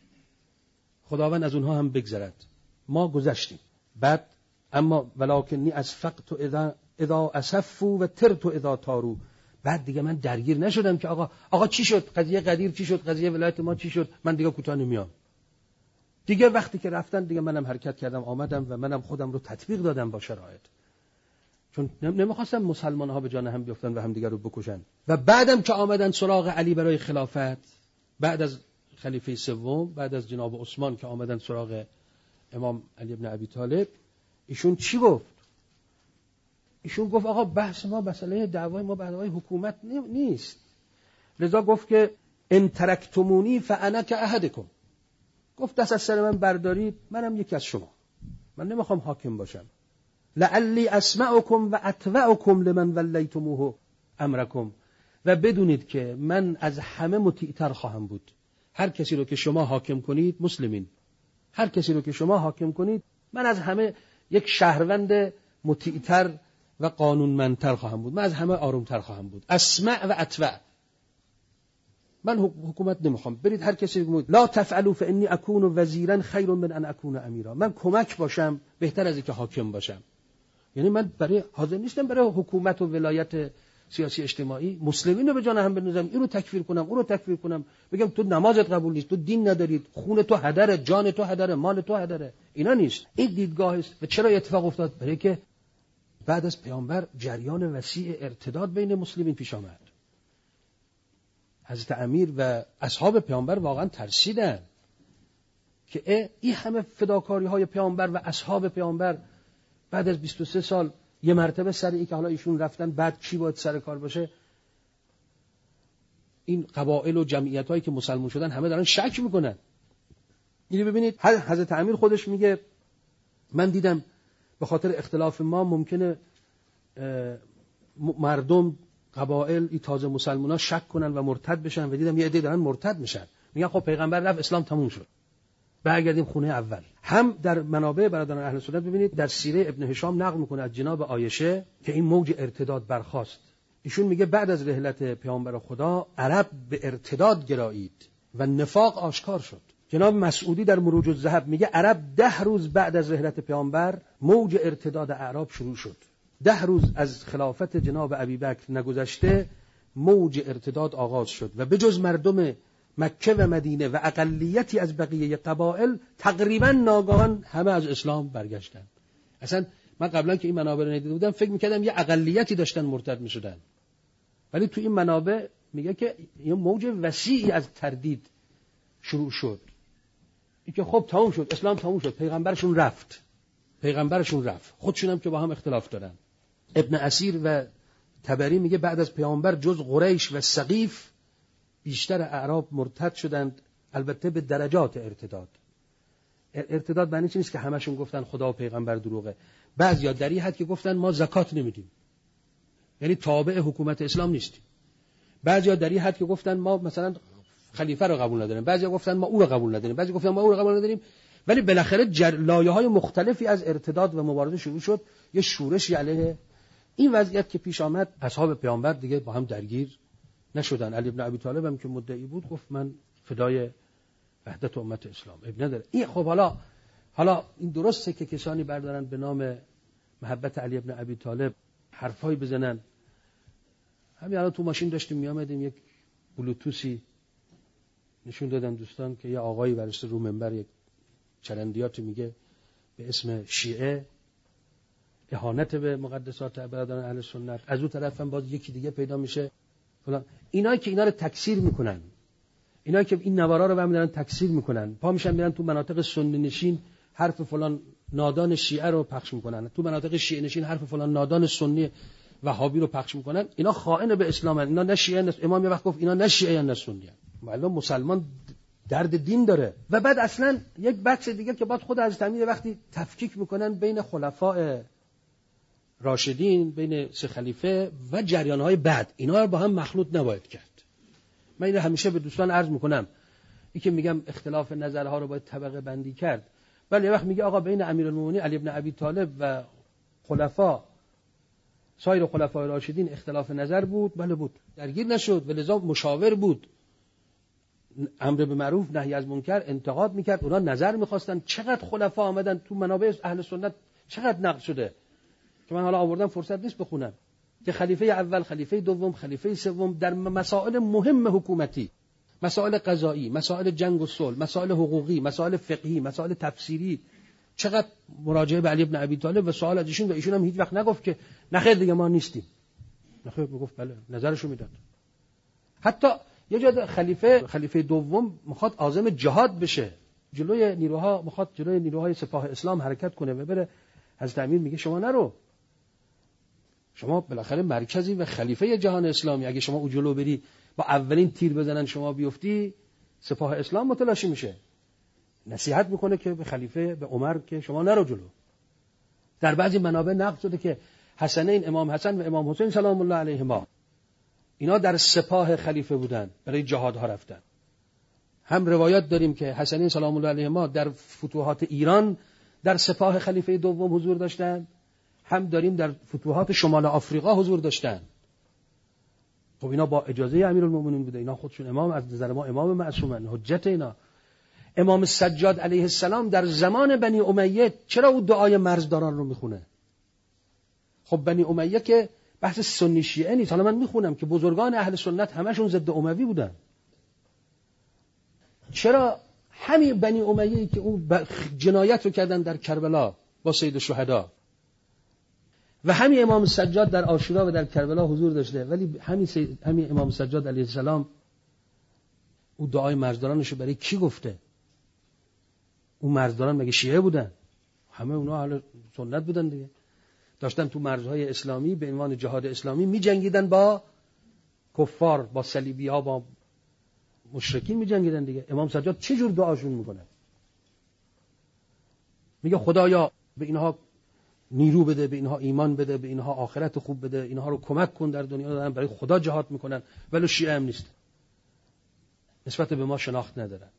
خداوند از اونها هم بگذرد. ما گذشتیم. بعد اما ولکنی از فقط اذا اذا اسفوا و ترت اذا تارو، بعد دیگه من درگیر نشدم که آقا آقا چی شد، قضیه قدیر چی شد، قضیه ولایت ما چی شد، من دیگه کوتاه نمیام. دیگه وقتی که رفتن دیگه منم حرکت کردم آمدم و منم خودم رو تطبیق دادم با شرایط، چون نمیخواستم مسلمان ها به جان هم بیفتن و هم دیگر رو بکشن. و بعدم که آمدن سراغ علی برای خلافت، بعد از خلیفه سوم، بعد از جناب عثمان که آمدن سراغ امام علی ابن ابی طالب، ایشون چی گفت؟ ایشون گفت آقا بحث ما مسئله دعوای ما دعوای حکومت نیست. لذا گفت که ان ترکتمونی فانا کاحدکم، گفت دست از سر من بردارید منم یکی از شما، من نمیخوام حاکم باشم. لعلی اسمعکم و اطوعکم لمن ولیتموه امرکم، و بدونید که من از همه مطیع‌تر خواهم بود. هر کسی رو که شما حاکم کنید مسلمین، هر کسی رو که شما حاکم کنید من از همه یک شهروند مطیع‌تر و قانونمندتر خواهم بود، من از همه آرومتر خواهم بود. اسمع و اطوع، من حکومت نمیخوام، برید هر کسی بگید لا تفعلوا فانی اكون وزیرا خیر من ان اكون امیرا، من کمک باشم بهتر از اینکه حاکم باشم. یعنی من برای حاضر نیستم برای حکومت و ولایت سیاسی اجتماعی مسلمین رو به جان هم بندازم، این رو تکفیر کنم اون رو تکفیر کنم، بگم تو نمازت قبول نیست، تو دین ندارید، خون تو هدره، جان تو هدره، مال تو هدره. اینا نیست. این دیدگاه است. و چرا اتفاق افتاد؟ برای که بعد از پیامبر جریان وسیع ارتداد بین مسلمین پیش آمد. حضرت امیر و اصحاب پیامبر واقعا ترسیدن که این همه فداکاری های پیامبر و اصحاب پیامبر بعد از بیست و سه سال یه مرتبه سر این که حالا ایشون رفتن بعد کی باید سر کار باشه، این قبایل و جمعیت هایی که مسلمان شدن همه دارن شک میکنن. یعنی ببینید حضرت امیر خودش میگه من دیدم به خاطر اختلاف ما ممکنه مردم قبایل ای تازه مسلمان ها شک کنن و مرتد بشن، و دیدم یه عده دارن مرتد میشن. میگن خب پیغمبر رفت اسلام تموم شد. برگردیم خونه اول. هم در منابع برادران اهل سنت ببینید در سیره ابن هشام نقل میکنه از جناب عایشه که این موج ارتداد برخاست. ایشون میگه بعد از رحلت پیامبر خدا عرب به ارتداد گرایید و نفاق آشکار شد. جناب مسعودی در مروج الذهب میگه عرب ده روز بعد از رحلت پیامبر موج ارتداد اعراب شروع شد. ده روز از خلافت جناب ابوبکر نگذشته موج ارتداد آغاز شد و بجز مردم مکه و مدینه و اقلیتی از بقیه قبایل تقریبا ناگهان همه از اسلام برگشتن. اصلا من قبلا که این منابع رو ندیده بودم فکر میکردم یه اقلیتی داشتن مرتد میشدن، ولی تو این منابع میگه که یه موج وسیعی از تردید شروع شد. این که خب تموم شد، اسلام تموم شد، پیغمبرشون رفت پیغمبرشون رفت خودشون هم که با هم اختلاف دارن. ابن اسیر و تبری میگه بعد از پیامبر جز قریش و ثقیف بیشتر اعراب مرتد شدند، البته به درجات ارتداد. ارتداد معنی چی نیست که همشون گفتن خدا و پیغمبر دروغه. بعضیا در این حد که گفتن ما زکات نمیدیم، یعنی تابع حکومت اسلام نیستیم. بعضیا در این حد که گفتن ما مثلا خلیفه رو قبول نداریم، بعضیا گفتن ما او رو قبول نداریم، بعضیا گفتن ما او رو قبول نداریم. ولی بالاخره جر... لایه‌های مختلفی از ارتداد و مبارزه شروع شد، یه شورشی علیه این وضعیت که پیش آمد. اصحاب پیامبر دیگه با هم درگیر نشدن. علی ابن ابی طالب هم که مدعی بود گفت من فدای وحدت امت اسلام، اب نداره. این خب حالا حالا این درسته که کسانی بردارن به نام محبت علی ابن ابی طالب حرفایی بزنن. همین الان تو ماشین داشتیم میامدیم یک بلوتوسی نشون دادن دوستان که یه آقایی ورشته رو منبر یک چرندیاتی میگه به اسم شیعه اهانت به مقدسات برادران اهل سنت، از اون طرف هم باز یکی دیگه پیدا میشه فلان. اینایی که اینا رو تکثیر میکنن، اینایی که این نوارا رو برمی‌دارن تکثیر میکنن، پا میشن میرن تو مناطق سنی نشین حرف فلان نادان شیعه رو پخش میکنن، تو مناطق شیعه نشین حرف فلان نادان سنی وهابی رو پخش میکنن. اینا خائن به اسلام هستند. اینا نه شیعه نه. امام یه وقت گفت اینا نه شیعه نه سنی هستند. معلوم مسلمان درد دین داره. و بعد اصلا یک بحث دیگه که بعد خود از تامین وقتی تفکیک میکنن بین خلفاء راشدین، بین سه خلیفه و جریان‌های بعد، اینا رو با هم مخلوط نباید کرد. من اینو همیشه به دوستان عرض میکنم، این که میگم اختلاف نظرها رو باید طبقه بندی کرد. ولی یه وقت میگه آقا بین امیرالمومنین علی ابن ابی طالب و خلفا سایر خلفای راشدین اختلاف نظر بود، بله بود، درگیر نشد و لذا مشاور بود، امر به معروف نهی از منکر انتقاد میکرد، اونا نظر میخواستن. چقدر خلفا آمدن تو منابع اهل سنت، چقدر نقل شده که من حالا آوردم فرصت نیست بخونم، که خلیفه اول، خلیفه دوم، خلیفه سوم در مسائل مهم حکومتی، مسائل قضایی، مسائل جنگ و صلح، مسائل حقوقی، مسائل فقهی، مسائل تفسیری، چقدر مراجعه به علی ابن ابی طالب و سوال از ایشون، و ایشون هم هیچ وقت نگفت که نخیر دیگه ما نیستیم، نخیر میگفت بله نظرشو میداد. حتی یه جا خلیفه خلیفه دوم میخواد عازم جهاد بشه، جلوی نیروها میخواد جلوی نیروهای سپاه اسلام حرکت کنه و بره، حضرت امیر میگه شما نرو، شما بالاخره مرکزی و خلیفه جهان اسلامی، اگه شما او جلو بری با اولین تیر بزنن شما بیفتی، سپاه اسلام متلاشی میشه. نصیحت میکنه که به خلیفه، به عمر که شما نرو جلو. در بعضی منابع نقل شده که حسنین، امام حسن و امام حسین سلام الله علیهما، اینا در سپاه خلیفه بودن، برای جهادها رفتن. هم روایات داریم که حسنین سلام الله علیهما در فتوحات ایران در سپاه خلیفه دوم حضور داشتن، هم داریم در فتوحات شمال آفریقا حضور داشتن. خب اینا با اجازه امیرالمومنین بوده، اینا خودشون امام، از نظر ما امام معصومن، حجت اینا. امام سجاد علیه السلام در زمان بنی امیه چرا او دعای مرزداران رو میخونه؟ خب بنی امیه که بحث سنی شیعه نیست. حالا من میخونم که بزرگان اهل سنت همشون ضد اموی بودن. چرا همین بنی امیه‌ای که اون جنایت رو کردن در کربلا با سید الشهدا، و همین امام سجاد در عاشورا و در کربلا حضور داشته، ولی همین سید، همین امام سجاد علیه السلام او دعای مرزدارانش رو برای کی گفته؟ اون مرزداران مگه شیعه بودن؟ همه اونا اهل سنت بودن دیگه، داشتن تو مرزهای اسلامی به عنوان جهاد اسلامی می جنگیدن با کفار، با صلیبی ها، با مشرکین می جنگیدن دیگه. امام سجاد چه جور دعاشون میکنه؟ میگه خدایا به اینها نیرو بده، به اینها ایمان بده، به اینها آخرت خوب بده، اینها رو کمک کن در دنیا، دارن برای خدا جهاد میکنن، ولی شیعه هم نیست، نسبت به ما شناخت ندارن.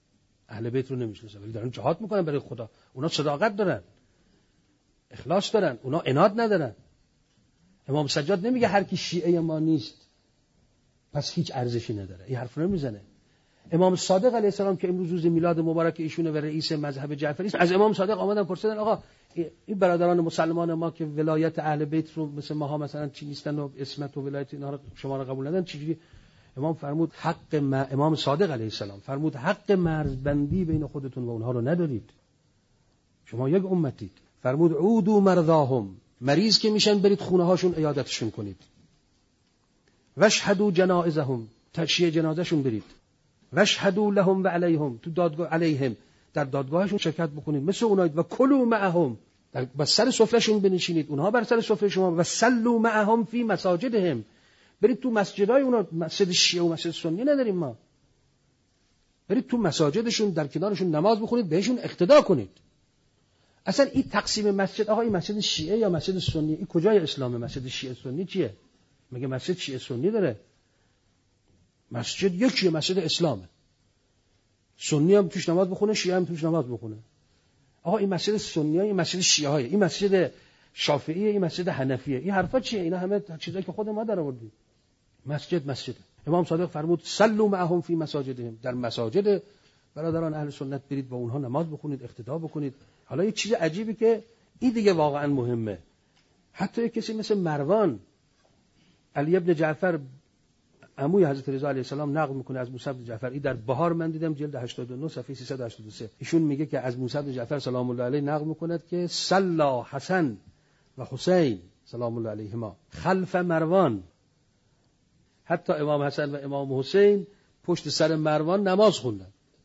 اهل بیت رو نمیشناسن ولی دارن جهاد میکنن برای خدا. اونا صداقت دارن، اخلاص دارن، اونا عناد ندارن. امام سجاد نمیگه هر کی شیعه ما نیست پس هیچ ارزشی نداره، این حرف رو نمیزنه. امام صادق علیه السلام که امروز روز میلاد مبارک ایشونه و رئیس مذهب جعفری است، از امام صادق آمدن پرسیدن آقا این برادران مسلمان ما که ولایت اهل بیت رو مثل ماها مثلا چی نیستن و اسمت و ولایت اینا رو شما رو قبول ندارن چجوری؟ امام فرمود حق ما... امام صادق علیه السلام فرمود حق مرزبندی بین خودتون و اونها رو ندارید، شما یک امتید. فرمود عودوا مرضاهم، مریض که میشن برید خونه هاشون عیادتشون کنید. واشهدوا جنائزهم، تشییع جنازهشون برید. واشهدوا لهم و علیهم، تو دادگاه علیهم در دادگاهشون شرکت بکنید مثل اونایید. و کلوا معهم، در بر سر سفرهشون بنشینید، اونها بر سر سفره شما. و صلوا معهم فی مساجدهم، برید تو مسجدای اونا. مسجد شیعه و مسجد سنی نداریم ما، برید تو مساجدشون در کنارشون نماز بخونید، بهشون اقتدا کنید. اصلا این تقسیم مسجد، آقا این مسجد شیعه یا مسجد سنی، این کجای اسلامه؟ مسجد شیعه سنی چیه؟ مگه مسجد شیعه سنی داره؟ مسجد یکیه، مسجد اسلامه. سنی هم توش نماز بخونه، شیعه هم توش نماز بخونه. آقا این مسجد سنیه، این مسجد شیعه های، این مسجد شافعیه، این مسجد حنفیه، این حرفا چیه؟ اینا همه چیزایی که خود ما در آوردیم. مسجد مسجد. امام صادق فرمود صلوا معهم فی مساجدهم، در مساجد برادران اهل سنت برید با اونها نماز بخونید، اقتدا بکنید. حالا یه چیز عجیبی که این دیگه واقعا مهمه، حتی یک کسی مثل مروان، علی ابن جعفر عموی حضرت رضا علیه السلام نقل میکنه از موسی بن جعفر. این در بهار من دیدم جلد هشتاد و نه صفحه سیصد و هشتاد و سه. ایشون میگه که از موسی بن جعفر سلام الله علیه نقل میکند که صلا حسن و حسین سلام الله علیهما خلف مروان. حتی امام حسن و امام حسین پشت سر مروان نماز خوندن.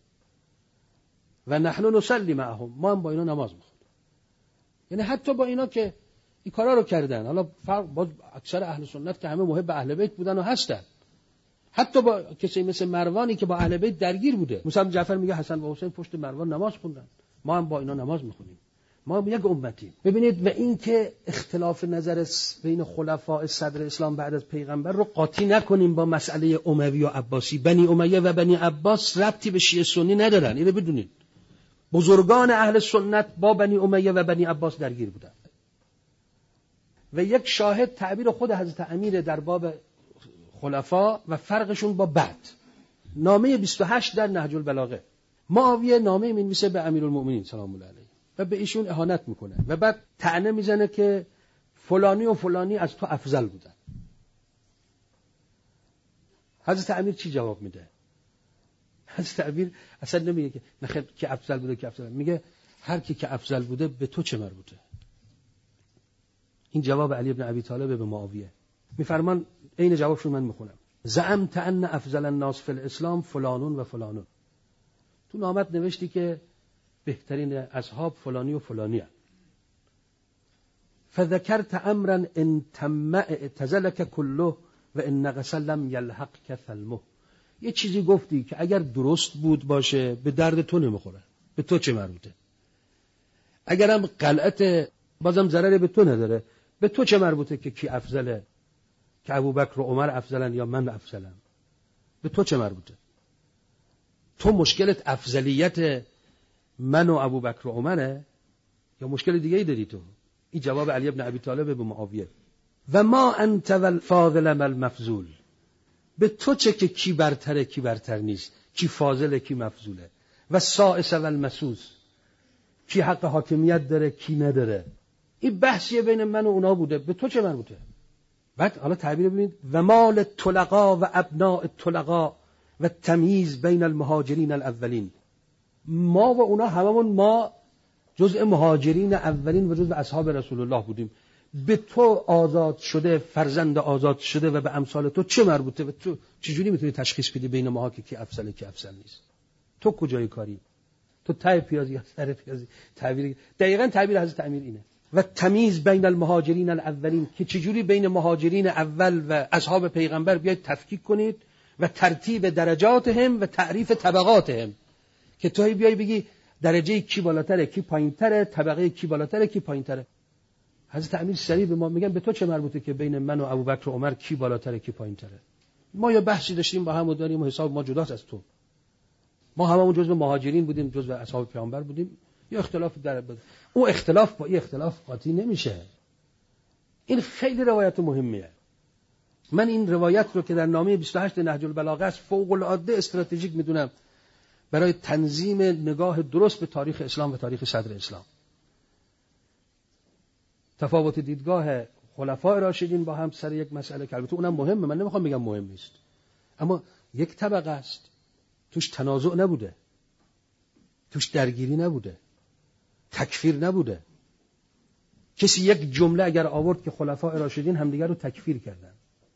و نحن نصلی معهم، ما هم با اینا نماز میخونیم. یعنی حتی با اینا که این کارا رو کردن، حالا فرق با اکثر اهل سنت که همه محب اهل بیت بودن و هستن، حتی با کسی مثل مروانی که با اهل بیت درگیر بوده. موسی بن جعفر میگه حسن و حسین پشت مروان نماز خوندن، ما هم با اینا نماز میخونیم، ما هم یک امتیم. ببینید، و این که اختلاف نظر بین خلفاء صدر اسلام بعد از پیغمبر رو قاطی نکنیم با مسئله اموی و عباسی. بنی امیه و بنی عباس ربطی به شیعه سنی ندارن، اینو بدونید. بزرگان اهل سنت با بنی امیه و بنی عباس درگیر بودن. و یک شاهد تعبیر خود حضرت امیر در باب خلفا و فرقشون با بعد، نامه بیست و هشت در نهج البلاغه. معاویه نامه می‌نویسه به امیرالمؤمنین سلام الله علیه و به ایشون اهانت میکنه و بعد طعنه میزنه که فلانی و فلانی از تو افضل بودن. حضرت امیر چی جواب میده؟ حضرت امیر اصلا نمیگه که نخیر که افضل بوده که افضل، میگه هر کی که افضل بوده به تو چه مربوطه. این جواب علی بن ابی طالب به معاویه. میفرمان عین جوابشون من میخونم: زعمت ان افضل الناس فی الاسلام فلانون و فلانون. تو نامت نوشتی که بهترین اصحاب فلانی و فلانی هست. فذکرت امرا ان تم اعتزلک کله و ان نقص لم یلحقک ثلمه. یه چیزی گفتی که اگر درست بود باشه به درد تو نمیخوره، به تو چه مربوطه. اگرم غلط بازم ضرری به تو نداره، به تو چه مربوطه که کی افضله، که ابوبکر و عمر افضلن یا من افضلم. به تو چه مربوطه؟ تو مشکلت افضلیت من و ابوبکر و عمره یا مشکل دیگه ای داری تو؟ این جواب علی بن ابی طالب به معاویه. و ما انت والفاضل ما المفضول. به تو چه که کی برتره کی برتر نیست، کی فاضله کی مفضوله. و سائس و المسوس، کی حق حاکمیت داره کی نداره. این بحثیه بین من و اونا بوده، به تو چه مربوطه؟ بعد حالا تعبیر ببینید: و مال الطلقاء و ابناء الطلقاء و تمییز بین المهاجرین الاولین. ما و اونا هممون ما جزء مهاجرین اولین و جزء اصحاب رسول الله بودیم. به تو آزاد شده، فرزند آزاد شده و به امثال تو چه مربوطه؟ و تو چجوری میتونی تشخیص بدی بین ماها که کی افضله کی افضل نیست؟ تو کجای کاری؟ تو ته پیازی یا سر پیازی؟ تعبیر دقیقاً تعبیر حضرت امیر اینه. و تمییز بین المهاجرین الاولین، که چجوری بین مهاجرین اول و اصحاب پیغمبر بیاید تفکیک کنید و ترتیب درجاتهم و تعریف طبقاتهم، که توی بیای بگی درجه کی بالاتره کی پایینتره، طبقه کی بالاتره کی پایینتره. حضرت امیر سریع به ما میگن به تو چه مربوطه که بین من و ابوبکر و عمر کی بالاتره کی پایینتره؟ ما یه بحثی داشتیم با هم و داریم و حساب ما جداست از تو. ما هممون جزو مهاجرین بودیم، جزو اصحاب پیامبر بودیم، یه اختلاف در بود. اون اختلاف با این اختلاف قاطی نمیشه. این خیلی روایت مهمیه. من این روایت رو که در نامه بیست و هشت نهج البلاغه است فوق العاده استراتژیک میدونم برای تنظیم نگاه درست به تاریخ اسلام و تاریخ صدر اسلام. تفاوت دیدگاه خلفای راشدین با هم سر یک مسئله که البته اونم مهمه، من نمیخوام بگم مهم نیست، اما یک طبقه است، توش تنازع نبوده، توش درگیری نبوده، تکفیر نبوده. کسی یک جمله اگر آورد که خلفای راشدین همدیگر رو تکفیر کردن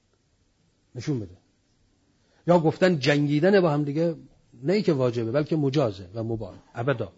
نشون بده، یا گفتن جنگیدن با همدیگه نه ای که واجبه بلکه مجازه و مباح ابدا.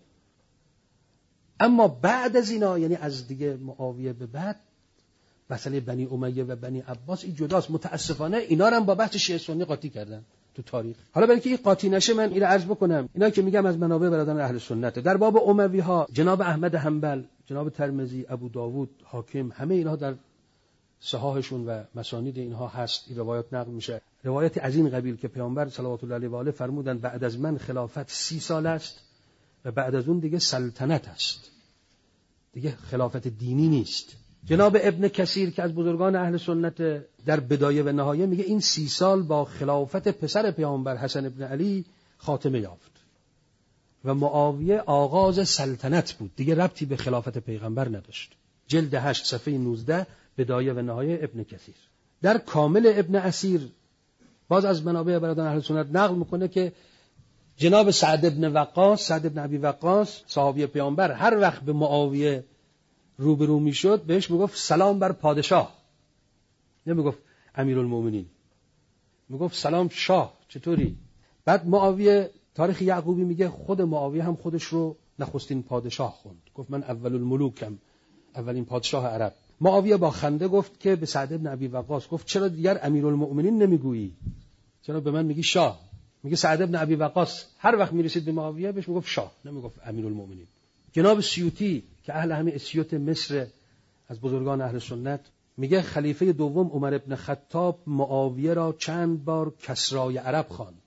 اما بعد از اینا، یعنی از دیگه معاویه به بعد، مسئله بنی امیه و بنی عباس این جداست. متاسفانه اینا رو هم با بحث شیعه سنی قاطی کردن تو تاریخ. حالا برای اینکه این قاطی نشه من اینو عرض بکنم، اینا که میگم از منابع برادران اهل سنت. در باب اموی ها جناب احمد حنبل، جناب ترمذی، ابو داوود، حاکم، همه اینها در صحاحشون و مسانید اینها هست، این روایت نقل میشه. روایت از این قبیل که پیامبر صلوات الله علیه و آله فرمودن بعد از من خلافت سی سال است و بعد از اون دیگه سلطنت است، دیگه خلافت دینی نیست. جناب ابن کثیر که از بزرگان اهل سنت در بدایه و نهایه میگه این سی سال با خلافت پسر پیامبر حسن ابن علی خاتمه یافت و معاویه آغاز سلطنت بود، دیگه ربطی به خلافت پیغمبر نداشت. جلد هشت صفحه نوزده بدایه و نهایه ابن کثیر. در کامل ابن اسیر باز از منابع برادران اهل سنت نقل میکنه که جناب سعد ابن وقاص، سعد ابن ابی وقاص صحابی پیامبر، هر وقت به معاویه روبرو میشد بهش میگفت سلام بر پادشاه، نمیگفت امیرالمومنین، میگفت سلام شاه، چطوری؟ بعد معاویه، تاریخ یعقوبی میگه خود معاویه هم خودش رو نخستین پادشاه خوند، گفت من اول الملوکم، اولین پادشاه عرب. معاویه با خنده گفت که به سعد ابن ابی وقاص گفت چرا دیگر امیرالمومنین نمیگویی؟ چرا به من میگی شاه؟ میگه سعد ابن ابی وقاص هر وقت میرسید به معاویه بهش میگفت شاه، نمیگفت امیرالمومنین. جناب سیوطی که اهل همه اسیوط مصر از بزرگان اهل سنت میگه خلیفه دوم عمر ابن خطاب معاویه را چند بار کسرای عرب خواند.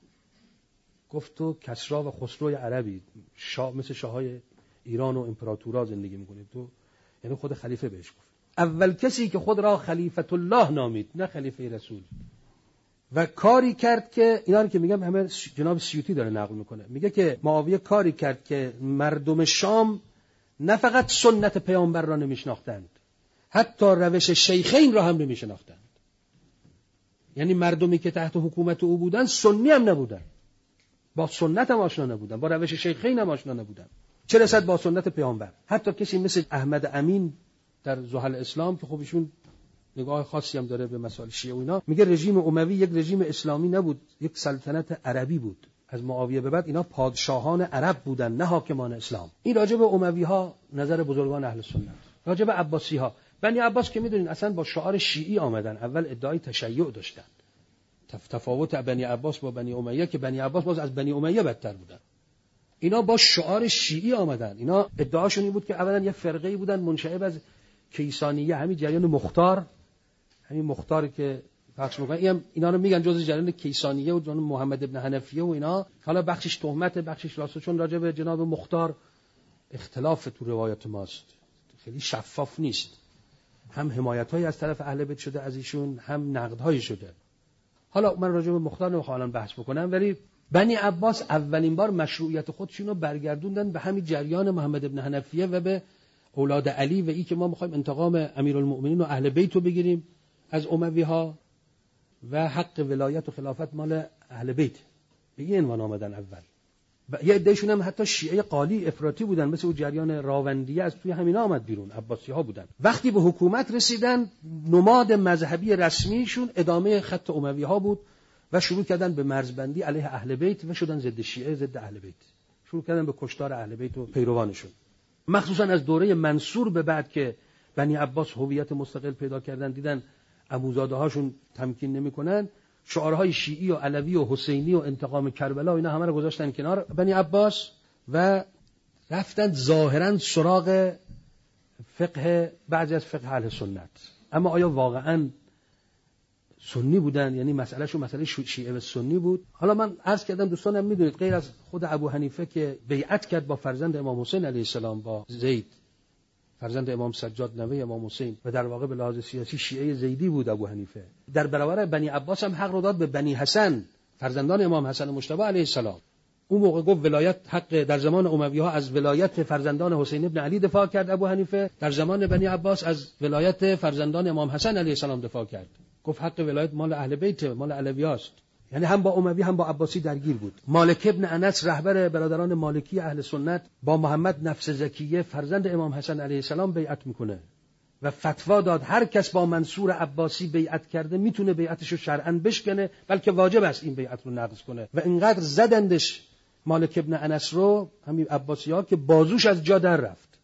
گفت تو کسرا و خسروی عربی، شاه، مثل شاههای ایران و امپراتورا زندگی میکنید تو، یعنی خود خلیفه بهش گفت. اول کسی که خود را خلیفت الله نامید، نه خلیفه رسول، و کاری کرد که اینا رو که میگم همه جناب سیوطی داره نقل میکنه، میگه که معاویه کاری کرد که مردم شام نه فقط سنت پیامبر را نمیشناختند، حتی روش شیخین را هم نمیشناختند. یعنی مردمی که تحت حکومت او بودن سنی هم نبودن، با سنت هم آشنا نبودن، با روش شیخین هم آشنا نبودن، چه رسد با سنت پیامبر. حتی کسی مثل احمد امین در زحل اسلام که خب ایشون نگاه خاصی هم داره به مسائل شیعه و اینا، میگه رژیم اموی یک رژیم اسلامی نبود، یک سلطنت عربی بود. از معاویه به بعد اینا پادشاهان عرب بودن، نه حاکمان اسلام. این راجع به اموی ها نظر بزرگان اهل سنت. راجع به عباسی ها، بنی عباس که میدونین اصلا با شعار شیعی آمدن، اول ادعای تشیع داشتن. تفاوت بنی عباس با بنی امیه که بنی عباس باز از بنی امیه بدتر بودن. اینا با شعار شیعی آمدن. اینا ادعاشون این بود که اولا یه فرقه‌ای بودن منشأب از کیسانیه، همین جریان مختار، همین مختاری که پخش می‌کنن، اینم اینا رو میگن جزء جریان کیسانیه و جناب محمد ابن حنفیه و اینا. حالا بخشش تهمت، بخشش راسته، چون راجع به جناب مختار اختلاف تو روایات ماست، خیلی شفاف نیست. هم حمایت‌هایی از طرف اهل بیت شده از ایشون، هم نقدهایی شده. حالا من راجع به مختار نمیخوام بحث بکنم، ولی بنی عباس اولین بار مشروعیت خودشون رو برگردوندن به همین جریان محمد ابن حنفیه و به اولاد علی و این که ما میخوایم انتقام امیرالمؤمنین و اهل بیت رو بگیریم از اموی ها و حق ولایت و خلافت مال اهل بیت، به این عنوان آمدن اول. یه عدهشون هم حتی شیعه قالی افراطی بودن، مثل اون جریان راوندیه از توی همینا آمد بیرون، عباسی ها بودن. وقتی به حکومت رسیدن، نماد مذهبی رسمیشون ادامه خط اموی ها بود و شروع کردن به مرزبندی علیه اهل بیت و شدن ضد شیعه، ضد اهل بیت، شروع کردن به کشتار اهل بیت و پیروانشون. مخصوصا از دوره منصور به بعد که بنی عباس هویت مستقل پیدا کردن، دیدن عموزاده هاشون تمکین نمیکنن، شعارهای شیعی و علوی و حسینی و انتقام کربلا و اینا همه رو گذاشتن کنار بنی عباس و رفتن ظاهرا سراغ فقه، بعضی از فقه اهل سنت. اما آیا واقعا سنی بودن، یعنی مسئلهشون مسئله شیعه و سنی بود. حالا من عرض کردم دوستانم میدونید غیر از خود ابو حنیفه که بیعت کرد با فرزند امام حسین علیه السلام، با زید فرزند امام سجاد نوه امام حسین، و در واقع به لحاظ سیاسی شیعه زیدی بود ابو حنیفه، در برابر بنی عباس هم حق رو داد به بنی حسن فرزندان امام حسن مجتبی علیه السلام. اون موقع گفت ولایت حق در زمان اموی‌ها از ولایت فرزندان حسین ابن علی دفاع کرد ابو حنیفه، در زمان بنی عباس از ولایت فرزندان امام حسن علیه السلام دفاع کرد. گفت حق ولایت مال اهل بیت، مال علویاست. یعنی هم با اموی هم با عباسی درگیر بود. مالک ابن انس رهبر برادران مالکی اهل سنت با محمد نفس زکیه فرزند امام حسن علیه السلام بیعت میکنه و فتوا داد هر کس با منصور عباسی بیعت کرده میتونه بیعتش رو شرعاً بشکنه، بلکه واجب است این بیعت رو نقض کنه. و اینقدر زدندش مالک ابن انس رو همین عباسی‌ها که بازوش از جا در رفت.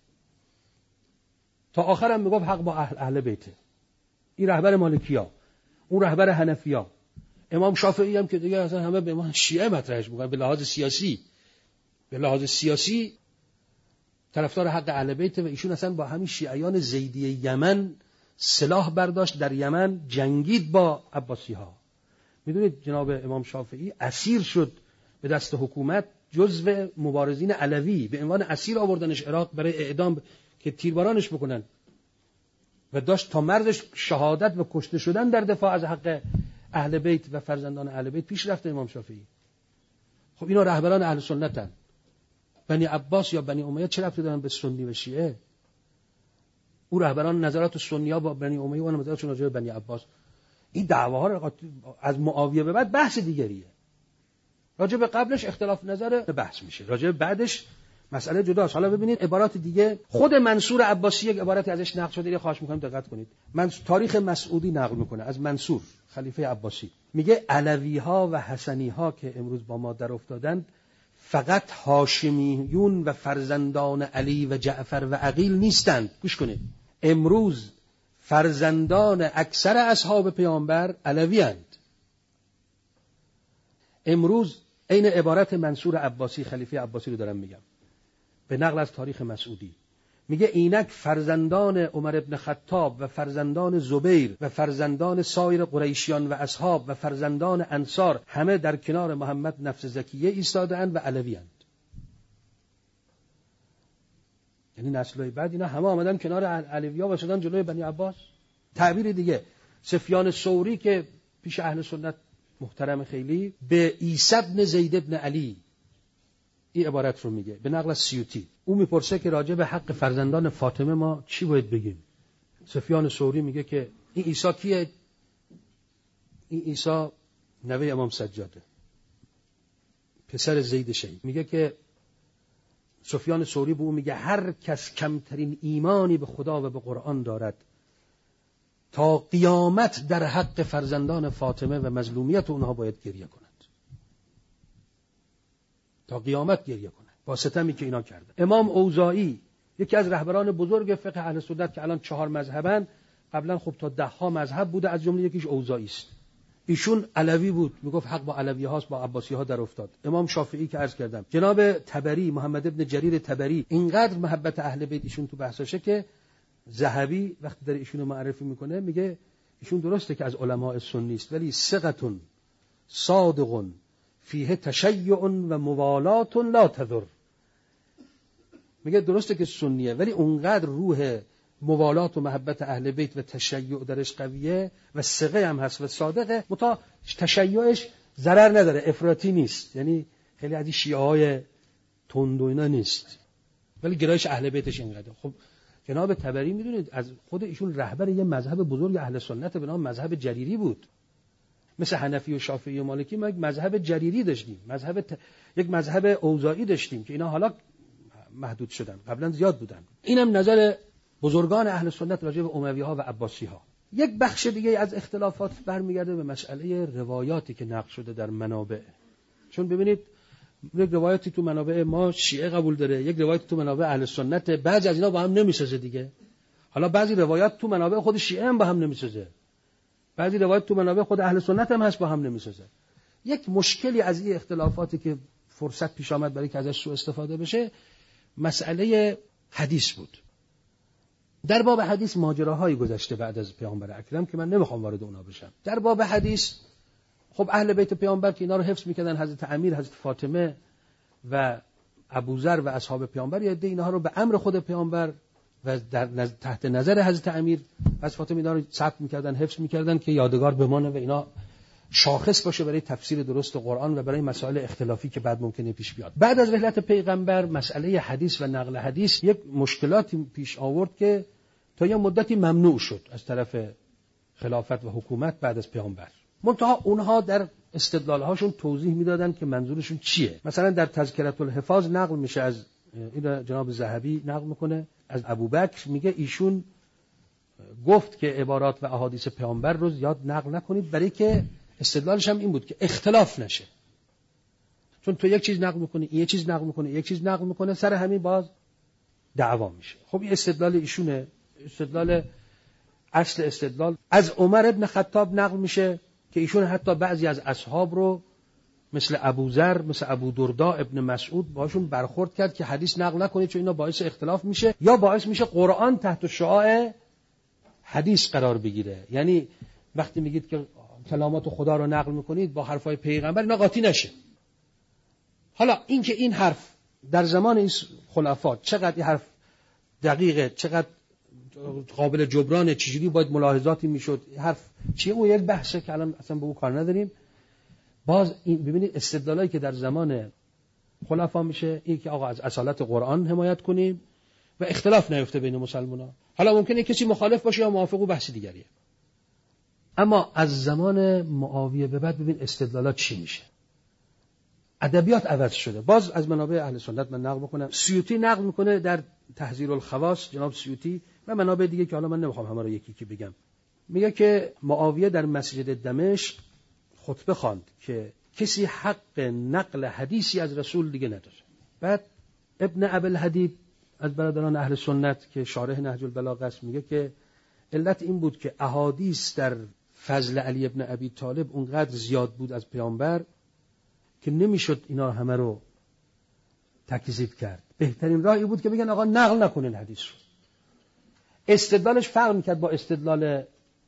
تا آخر هم میگفت حق با اهل, اهل بیته. این رهبر مالکی‌ها، اون رهبر حنفی‌ها. امام شافعی هم که دیگه اصلا همه به ما شیعه مطرحش می‌کنن، به لحاظ سیاسی به لحاظ سیاسی طرفدار حق اهل بیت، و ایشون اصلا با همین شیعیان زیدی یمن سلاح برداشت، در یمن جنگید با عباسی‌ها. میدونید جناب امام شافعی اسیر شد به دست حکومت، جزو مبارزین علوی به عنوان اسیر آوردنش عراق برای اعدام که تیربارانش بکنن، و داشت تا مرزش شهادت و کشته شدن در دفاع از حق اهل بیت و فرزندان اهل بیت پیش رفته امام شافعی. خب اینا رهبران اهل سنتن. بنی عباس یا بنی امیه چه ربطی دارن به سنی و شیعه؟ او رهبران نظرات سنی‌ها با بنی امیه و نظراتشون راجع به بنی عباس. این دعواها رو از معاویه به بعد بحث دیگریه. راجع به قبلش اختلاف نظر بحث میشه، راجع به بعدش مسئله جداست. حالا ببینید عبارات دیگه، خود منصور عباسی یک عبارتی ازش نقل شده، خواهش می‌کنم دقت کنید. من تاریخ مسعودی نقل میکنه از منصور خلیفه عباسی، میگه علوی‌ها و حسنی‌ها که امروز با ما در افتادند فقط هاشمیون و فرزندان علی و جعفر و عقیل نیستند. گوش کنید، امروز فرزندان اکثر اصحاب پیامبر علوی‌اند. امروز عین عبارت منصور عباسی خلیفه عباسی رو دارم میگم به نقل از تاریخ مسعودی. میگه اینک فرزندان عمر ابن خطاب و فرزندان زبیر و فرزندان سایر قریشیان و اصحاب و فرزندان انصار همه در کنار محمد نفس زکیه ایستاده‌اند و علوی‌اند. یعنی نسل‌های بعد اینا همه آمدن کنار علوی‌ها و شدن جلوی بنی عباس. تعبیر دیگه، سفیان ثوری که پیش اهل سنت محترم خیلی، به عیسی ابن زید ابن علی این عبارت رو میگه به نقل از سیوطی. او میپرسه که راجع به حق فرزندان فاطمه ما چی باید بگیم؟ سفیان ثوری میگه که این عیسی کیه؟ این عیسی نوه امام سجاده، پسر زید شهید. میگه که سفیان ثوری به او میگه هر کس کمترین ایمانی به خدا و به قرآن دارد تا قیامت در حق فرزندان فاطمه و مظلومیت اونها باید گریه کند. تا قیامت گریه کنند با ستمی که اینا کردن. امام اوزاعی یکی از رهبران بزرگ فقه اهل سنت که الان چهار مذهبن، قبلا خب تا ده ها مذهب بوده، از جمله یکیش اوزاعی است. ایشون علوی بود، میگفت حق با علوی هاست، با عباسی ها در افتاد. امام شافعی که عرض کردم، جناب تبری محمد ابن جریر تبری اینقدر محبت اهل بیت ایشون تو بحثشه که ذهبی وقتی در ایشون معرفی میکنه میگه ایشون درسته که از علماء سنی است ولی ثقتون صادقون فیه تشیع و موالات لا تضر. میگه درسته که سنیه ولی اونقدر روح موالات و محبت اهل بیت و تشیع درش قویه و ثقه هم هست و صادقه، متا تشیعش ضرر نداره، افراطی نیست، یعنی خیلی از این شیعه های تند و اینا نیست، ولی گرایش اهل بیتش اینقدر. خب جناب تبری میدونید از خود ایشون رهبر یه مذهب بزرگ اهل سنت به نام مذهب جریری بود. مثل حنفی و شافعی و مالکی ما یک مذهب جریری داشتیم، مذهب ت... یک مذهب اوزاعی داشتیم که اینا حالا محدود شدن، قبلا زیاد بودن. اینم نظر بزرگان اهل سنت راجع به اموی ها و عباسی ها. یک بخش دیگه از اختلافات برمیگرده به مسئله روایاتی که نقل شده در منابع. چون ببینید یک روایتی تو منابع ما شیعه قبول داره، یک روایت تو منابع اهل سنت، بعضی از اینا با هم نمیسازه دیگه. حالا بعضی روایات تو منابع خود شیعه هم با هم نمیسازه، بعضی روایت تو منابع خود اهل سنت هم هست با هم نمیسازه. یک مشکلی از این اختلافاتی که فرصت پیش آمد برای که ازش سوء استفاده بشه، مسئله حدیث بود. در باب حدیث ماجراهایی گذشته بعد از پیامبر اکرم که من نمیخوام وارد اونا بشم. در باب حدیث خب اهل بیت پیامبر که اینا رو حفظ میکردن، حضرت امیر، حضرت فاطمه و ابوذر و اصحاب پیامبر، یه عده اینها رو به امر خود پیامبر و در نز... تحت نظر حضرت امیر و حضرت فاطمه اینا رو ثبت میکردن، حفظ میکردن که یادگار بمانه و اینا شاخص باشه برای تفسیر درست قرآن و برای مسائل اختلافی که بعد ممکنه پیش بیاد. بعد از رحلت پیغمبر مسئله حدیث و نقل حدیث یک مشکلاتی پیش آورد که تا یه مدتی ممنوع شد از طرف خلافت و حکومت بعد از پیامبر. منتها اونها در استدلال‌هاشون توضیح میدادن که منظورشون چیه. مثلا در تذکرة الحفاظ نقل میشه از این جناب ذهبی نقل میکنه از ابوبکر، میگه ایشون گفت که عبارات و احادیث پیامبر رو زیاد نقل نکنید، برای که استدلالش هم این بود که اختلاف نشه. چون تو یک چیز نقل میکنی، این یک چیز نقل میکنه، یک چیز نقل میکنه، سر همین باز دعوا میشه. خب این استدلال ایشونه. استدلال اصل استدلال از عمر ابن خطاب نقل میشه که ایشون حتی بعضی از اصحاب رو مثل ابوذر، مثل ابو درداء ابن مسعود باشون برخورد کرد که حدیث نقل نکنید چون اینا باعث اختلاف میشه، یا باعث میشه قرآن تحت شعاع حدیث قرار بگیره. یعنی وقتی میگید که کلامات خدا رو نقل میکنید با حرفای پیغمبر، اینا قاطی نشه. حالا اینکه این حرف در زمان این خلفا چقدر این حرف دقیقه، چقدر قابل جبران، چجوری باید ملاحظاتی میشد، حرف چیه، اون یک بحثه که الان اصلا به اون کار نداریم. باز این ببینید استدلالایی که در زمان خلفا میشه این که آقا از اصالت قرآن حمایت کنیم و اختلاف نیفته بین مسلمانان. حالا ممکنه کسی مخالف باشه یا موافق، و بحث دیگریه. اما از زمان معاویه به بعد ببین استدلالات چی میشه. ادبیات عوض شده. باز از منابع اهل سنت من نقل میکنم، سیوطی نقل میکنه در تحذیر الخواص، جناب سیوطی و منابع دیگه که حالا من نمیخوام همه رو یکی یکی بگم، میگه که معاویه در مسجد دمشق خطبه خواند که کسی حق نقل حدیثی از رسول دیگه نداره. بعد ابن ابوالحدید از برادران اهل سنت که شارح نهج البلاغه است میگه که علت این بود که احادیث در فضل علی ابن ابی طالب اونقدر زیاد بود از پیامبر که نمیشد اینا همه رو تکذیب کرد. بهترین راهی بود که بگن آقا نقل نکنین حدیث رو. استدلالش فرق میکرد با استدلال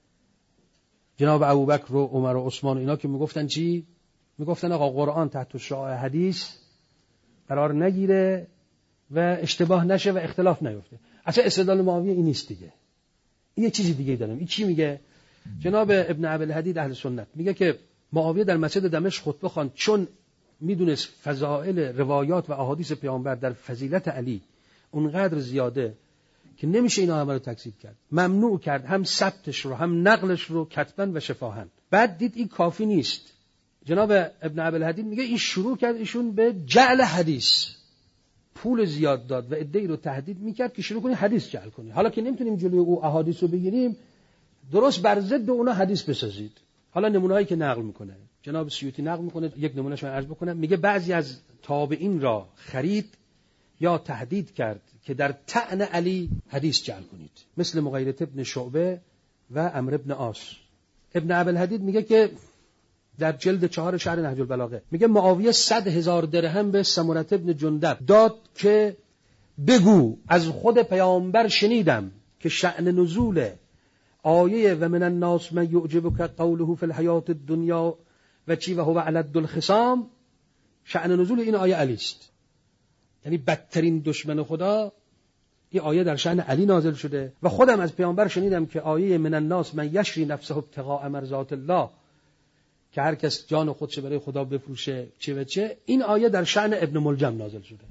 جناب ابوبکر و عمر و عثمان و اینا که میگفتن چی؟ میگفتن آقا قرآن تحت شعاع حدیث قرار نگیره و اشتباه نشه و اختلاف نیفته. اصلا استدلال معاویه این نیست دیگه. این یه چیزی دیگه دارم. این چی میگه؟ جناب ابن ابوالحدید اهل سنت میگه که معاویه در مسجد دمشق خطبه خواند چون میدونست فضائل روایات و احادیث پیامبر در فضیلت علی اونقدر زیاده که نمیشه اینا همه رو تکذیب کرد. ممنوع کرد هم ثبتش رو هم نقلش رو کتباً و شفاهاً. بعد دید این کافی نیست. جناب ابن ابوالحدید میگه این شروع کرد ایشون به جعل حدیث، پول زیاد داد و عده‌ای رو تهدید میکرد که شروع کنی حدیث جعل کنی. حالا که نمیتونیم جلوی او احادیث رو بگیریم، درست بر ضد اونا حدیث بسازید. حالا نمونه‌هایی که نقل میکنه جناب سیوطی نقل میکنه، یک نمونهش من عرض بکنم. میگه بعضی از تابعین را خرید یا تهدید کرد که در طعن علی حدیث جعل کنید، مثل مغیرة ابن شعبه و عمرو ابن عاص. ابن ابوالحدید میگه که در جلد چهار شرح نهج البلاغه میگه معاویه صد هزار درهم به سمرة ابن جندب داد که بگو از خود پیامبر شنیدم که شأن نزول آیه و من الناس من یعجبک قوله فی الحیات الدنیا و چی و هو علد الخصام، شأن نزول این آیه علی است. یعنی بدترین دشمن خدا این آیه در شأن علی نازل شده و خودم از پیامبر شنیدم که آیه من الناس من یشری نفسه ابتغاء مرضات الله، که هر کس جان خودش برای خدا بفروشه چه و چه، این آیه در شأن ابن ملجم نازل شده.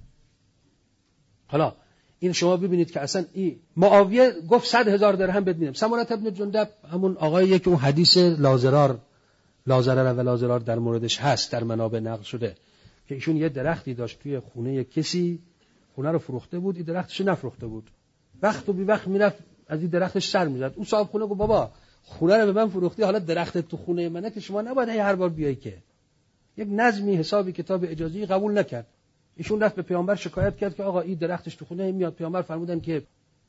حالا این شما ببینید که اصلا این معاویه گفت صد هزار درهم بد میدم. سمرة ابن جندب همون آقاییه که اون حدیث لازرار لازرار و لازرار در موردش هست در منابع نقل شده که ایشون یه درختی داشت توی خونه کسی، خونه رو فروخته بود، این درختش نفروخته بود. وقت و بی وقت میرفت از این درختش سر میزد. اون صاحب خونه گفت بابا خونه رو به من فروختی، حالا درخت تو خونه منه که شما نباید هر بار بیای. که یک نظمی حسابی کتاب اجازی قبول نکرد. ایشون رفت به پیامبر شکایت کرد که آقا این درختش تو خونه میاد. پیامبر فرمودن که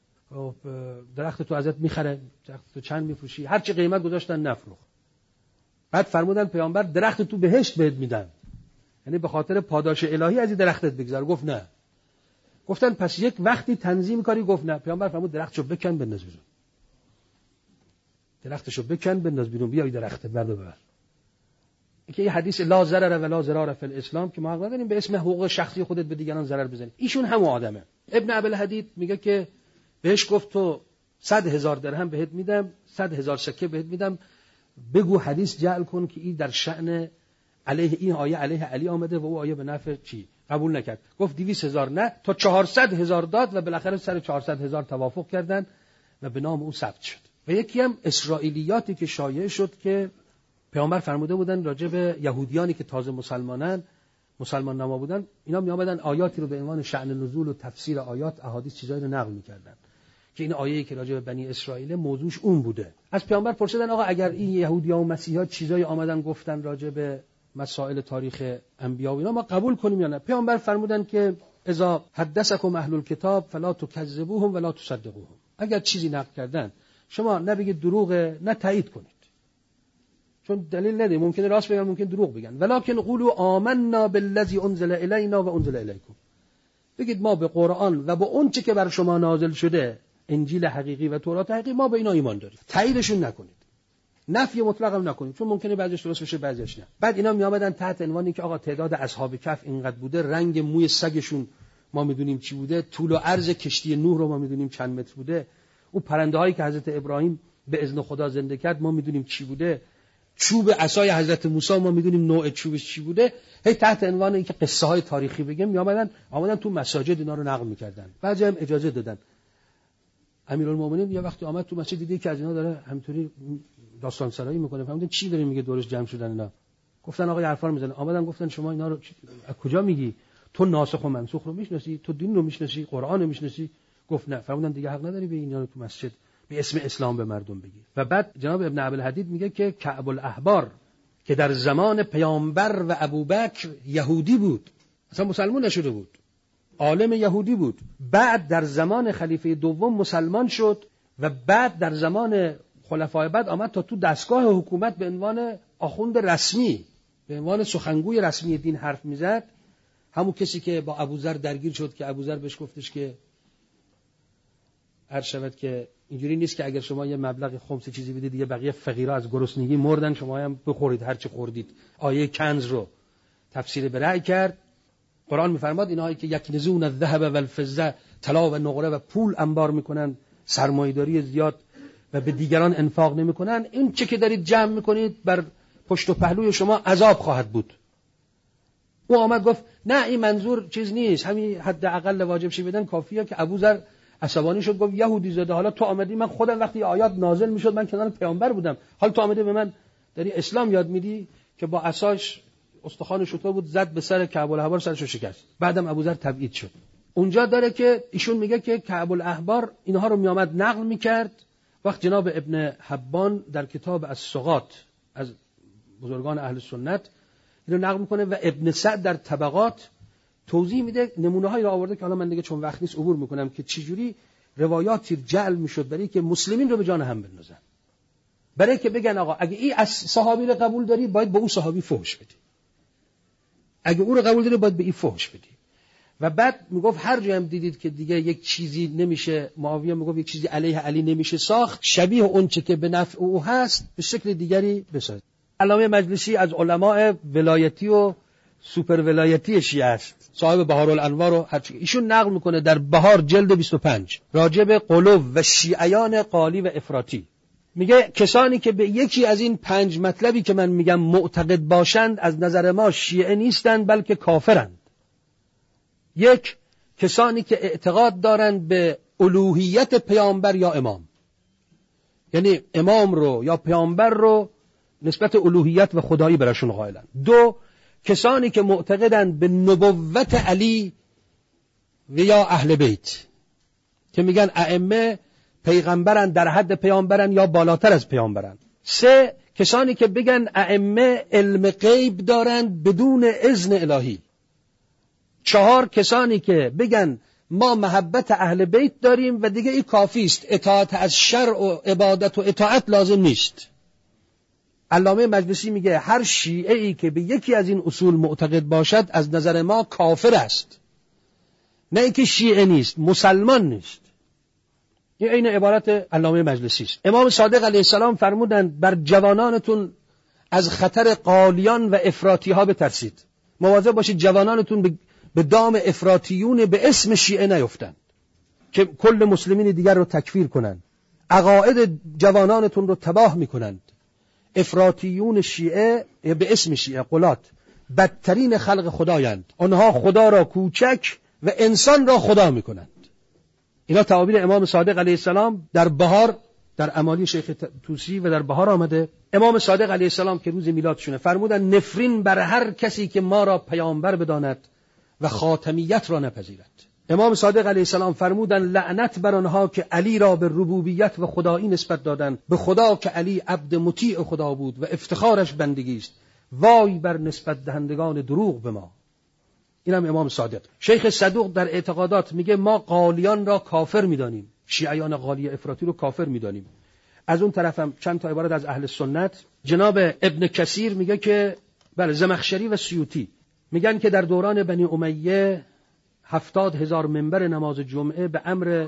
درخت تو ازت میخره، درخت تو چند میفروشی، هر چی قیمت گذاشتن نفروخ. بعد فرمودن پیامبر درخت تو بهشت بهت میدن، یعنی به خاطر پاداش الهی از این درختت بگذار. گفت نه، گفتن پس یک وقتی تنظیم کاری گفت نه. پیامبر فرمود درختشو بکن بنداز بیرون. درختشو بکن بنداز بیرون، بیا این درخت بردار ببر. که یه حدیث لا ضرر ولا ضرار فی الاسلام که ما حق نداریم به اسم حقوق شخصی خودت به دیگران ضرر بزنی. ایشون همون آدمه. ابن ابوالحدید میگه که بهش گفت تو صد هزار درهم بهت میدم، صد هزار سکه بهت میدم، بگو حدیث جعل کن که این در شأن علیه این آیه علیه علی آمده و او آیه به نفع چی؟ قبول نکرد. گفت دویست هزار نه تا چهارصد هزار داد و بالاخره سر چهارصد هزار توافق کردن و به نام او ثبت شد. و یکی هم اسرائیلیاتی که شایع شد که پیامبر فرموده بودن راجع به یهودیانی که تازه مسلمانن، مسلمان نما بودن، اینا می آمدن آیاتی رو به عنوان شأن نزول و تفسیر آیات احادیث چیزایی رو نقل می‌کردن که این آیه‌ای که راجع به بنی اسرائیل موضوعش اون بوده. از پیامبر پرسیدن آقا اگر این یهودی‌ها و مسیحی‌ها چیزایی آمدن گفتن راجع به مسائل تاریخ انبیا و اینا ما قبول کنیم یا نه؟ پیامبر فرمودن که اذا حدثکم اهل الکتاب فلا تکذبوهم ولا تصدقوهم. اگر چیزی نقل کردن شما نه بگید دروغه نه تایید کنید، چون دلیل نده، ممکنه راست بگن ممکن دروغ بگن. ولکن قولوا آمنا بالذی انزل الینا و انزل الیکم. بگید ما به قرآن و به اون چه که بر شما نازل شده، انجیل حقیقی و تورات حقیقی، ما به اینا ایمان داریم. تاییدشون نکنید، نفی مطلق هم نکنید، چون ممکنه بعضیش درست بشه بعضیش نه. بعد اینا می آمدن تحت عنوانی که آقا تعداد اصحاب کهف اینقدر بوده، رنگ موی سگشون ما میدونیم چی بوده، طول و عرض کشتی نوح رو ما میدونیم چند متر بوده، اون پرنده‌هایی که حضرت ابراهیم به اذن خدا زنده کرد ما میدونیم چی بوده، چوب عصای حضرت موسی ما میدونیم نوع چوبش چی بوده. هی تحت عنوان اینکه قصه های تاریخی بگیم می آمدن آمدن تو مساجد اینا رو نقل میکردن. بعضی هم اجازه دادن. امیرالمومنین یه وقتی آمد تو مسجد دیدی که از اینا داره همینطوری داستان سرایی میکنه، فهمیدن چی داره میگه، دورش جمع شدن اینا. گفتن آقا حرفا رو میزنه. آمدن گفتن شما اینا رو از کجا میگی؟ تو ناسخ و منسوخ رو میشناسی؟ تو دین رو میشناسی؟ قرآن رو میشناسی؟ گفت نه. فرمودن دیگه حق نداری به اینا رو تو مسجد به اسم اسلام به مردم بگی. و بعد جناب ابن ابوالحدید میگه که کعب الاحبار که در زمان پیامبر و ابوبکر یهودی بود، اصلا مسلمان نشده بود، عالم یهودی بود، بعد در زمان خلیفه دوم مسلمان شد و بعد در زمان خلفای بعد آمد تا تو دستگاه حکومت به عنوان آخوند رسمی، به عنوان سخنگوی رسمی دین حرف میزد. همون کسی که با ابوذر درگیر شد که ابوذر بهش گفتش که هر شود که اینجوری نیست که اگر شما یه مبلغ خمس چیزی بدید دیگه بقیه فقیرا از گرسنگی مردن، شما هم بخورید هر چی خوردید. آیه کنز رو تفسیر به رأی کرد. قرآن میفرماد اینهایی که یکنزون الذهب والفضه، طلا و نقره و پول انبار میکنن، سرمایه‌داری زیاد و به دیگران انفاق نمیکنن، این چه که دارید جمع میکنید بر پشت و پهلوی شما عذاب خواهد بود. او آمد گفت نه این منظور چیز نیست، همین حداقل واجب شی بدن کافیه. که ابوذر عصبانی شد گفت یهودی زاده، حالا تو آمدی، من خودم وقتی آیات نازل میشد من کنار پیامبر بودم، حالا تو آمدی به من داری اسلام یاد میدی؟ که با عصاش استخوان شطور بود زد به سر کعب الاحبار، سرشو شکست. بعدم ابوذر تبعید شد. اونجا داره که ایشون میگه که کعب الاحبار اینها رو میآمد نقل میکرد. وقت جناب ابن حبان در کتاب الثقات از بزرگان اهل سنت اینو نقل میکنه و ابن سعد در طبقات توضیح میده، نمونه‌هایی رو آورده که حالا من دیگه چون وقت نیست عبور میکنم که چجوری روایاتی جعل میشد برای که مسلمین رو به جان هم بندازن، برای که بگن آقا اگه این از صحابی رو قبول داری باید به اون صحابی فحش بدی، اگه اون رو قبول داری باید به این فحش بدی. و بعد میگفت هر جا هم دیدید که دیگه یک چیزی نمیشه، معاویه میگفت یک چیزی علیه علی نمیشه ساخت، شبیه اون چه که به نفع او هست به شکل دیگری بساز. علامه مجلسی از علماء ولایتی و سوپر ولایتی شیعه است، صاحب بهارالانوار و هرچی. ایشون نقل میکنه در بهار جلد بیست و پنج راجع به قلوب و شیعیان قالی و افراطی، میگه کسانی که به یکی از این پنج مطلبی که من میگم معتقد باشند از نظر ما شیعه نیستند بلکه کافرند. یک، کسانی که اعتقاد دارند به الوهیت پیامبر یا امام، یعنی امام رو یا پیامبر رو نسبت الوهیت و خدایی براشون قائلند. دو، کسانی که معتقدند به نبوت علی و یا اهل بیت که میگن ائمه پیغمبرن، در حد پیامبرن یا بالاتر از پیامبرن. سه، کسانی که بگن ائمه علم غیب دارند بدون اذن الهی. چهار، کسانی که بگن ما محبت اهل بیت داریم و دیگه این کافی است، اطاعت از شرع و عبادت و اطاعت لازم نیست. علامه مجلسی میگه هر شیعه‌ای که به یکی از این اصول معتقد باشد از نظر ما کافر است نه اینکه شیعه نیست، مسلمان نیست. این عین عبارت علامه مجلسی است. امام صادق علیه السلام فرمودند بر جوانانتون از خطر قالیان و افراطی ها بترسید. مواظب باشید جوانانتون به دام افراطیون به اسم شیعه نیفتند که کل مسلمین دیگر رو تکفیر کنند. عقاید جوانانتون رو تباه میکنند. افراطیون شیعه به اسم شیعه قلات بدترین خلق خدایند. آنها خدا را کوچک و انسان را خدا میکنند. اینا تعابیر امام صادق علیه السلام در بهار در امالی شیخ طوسی و در بهار آمده. امام صادق علیه السلام که روز میلادشونه فرمودن نفرین بر هر کسی که ما را پیامبر بداند و خاتمیت را نپذیرد. امام صادق علیه السلام فرمودن لعنت بر آنها که علی را به ربوبیت و خدایی نسبت دادند، به خدا که علی عبد مطیع خدا بود و افتخارش بندگی است. وای بر نسبت دهندگان دروغ به ما. اینم امام صادق. شیخ صدوق در اعتقادات میگه ما قالیان را کافر میدانیم، شیعیان قالی افراطی رو کافر میدانیم. از اون طرفم چند تا عبارت از اهل سنت. جناب ابن کثیر میگه که بله زمخشری و سیوطی میگن که در دوران بنی امیه هفتاد هزار منبر نماز جمعه به امر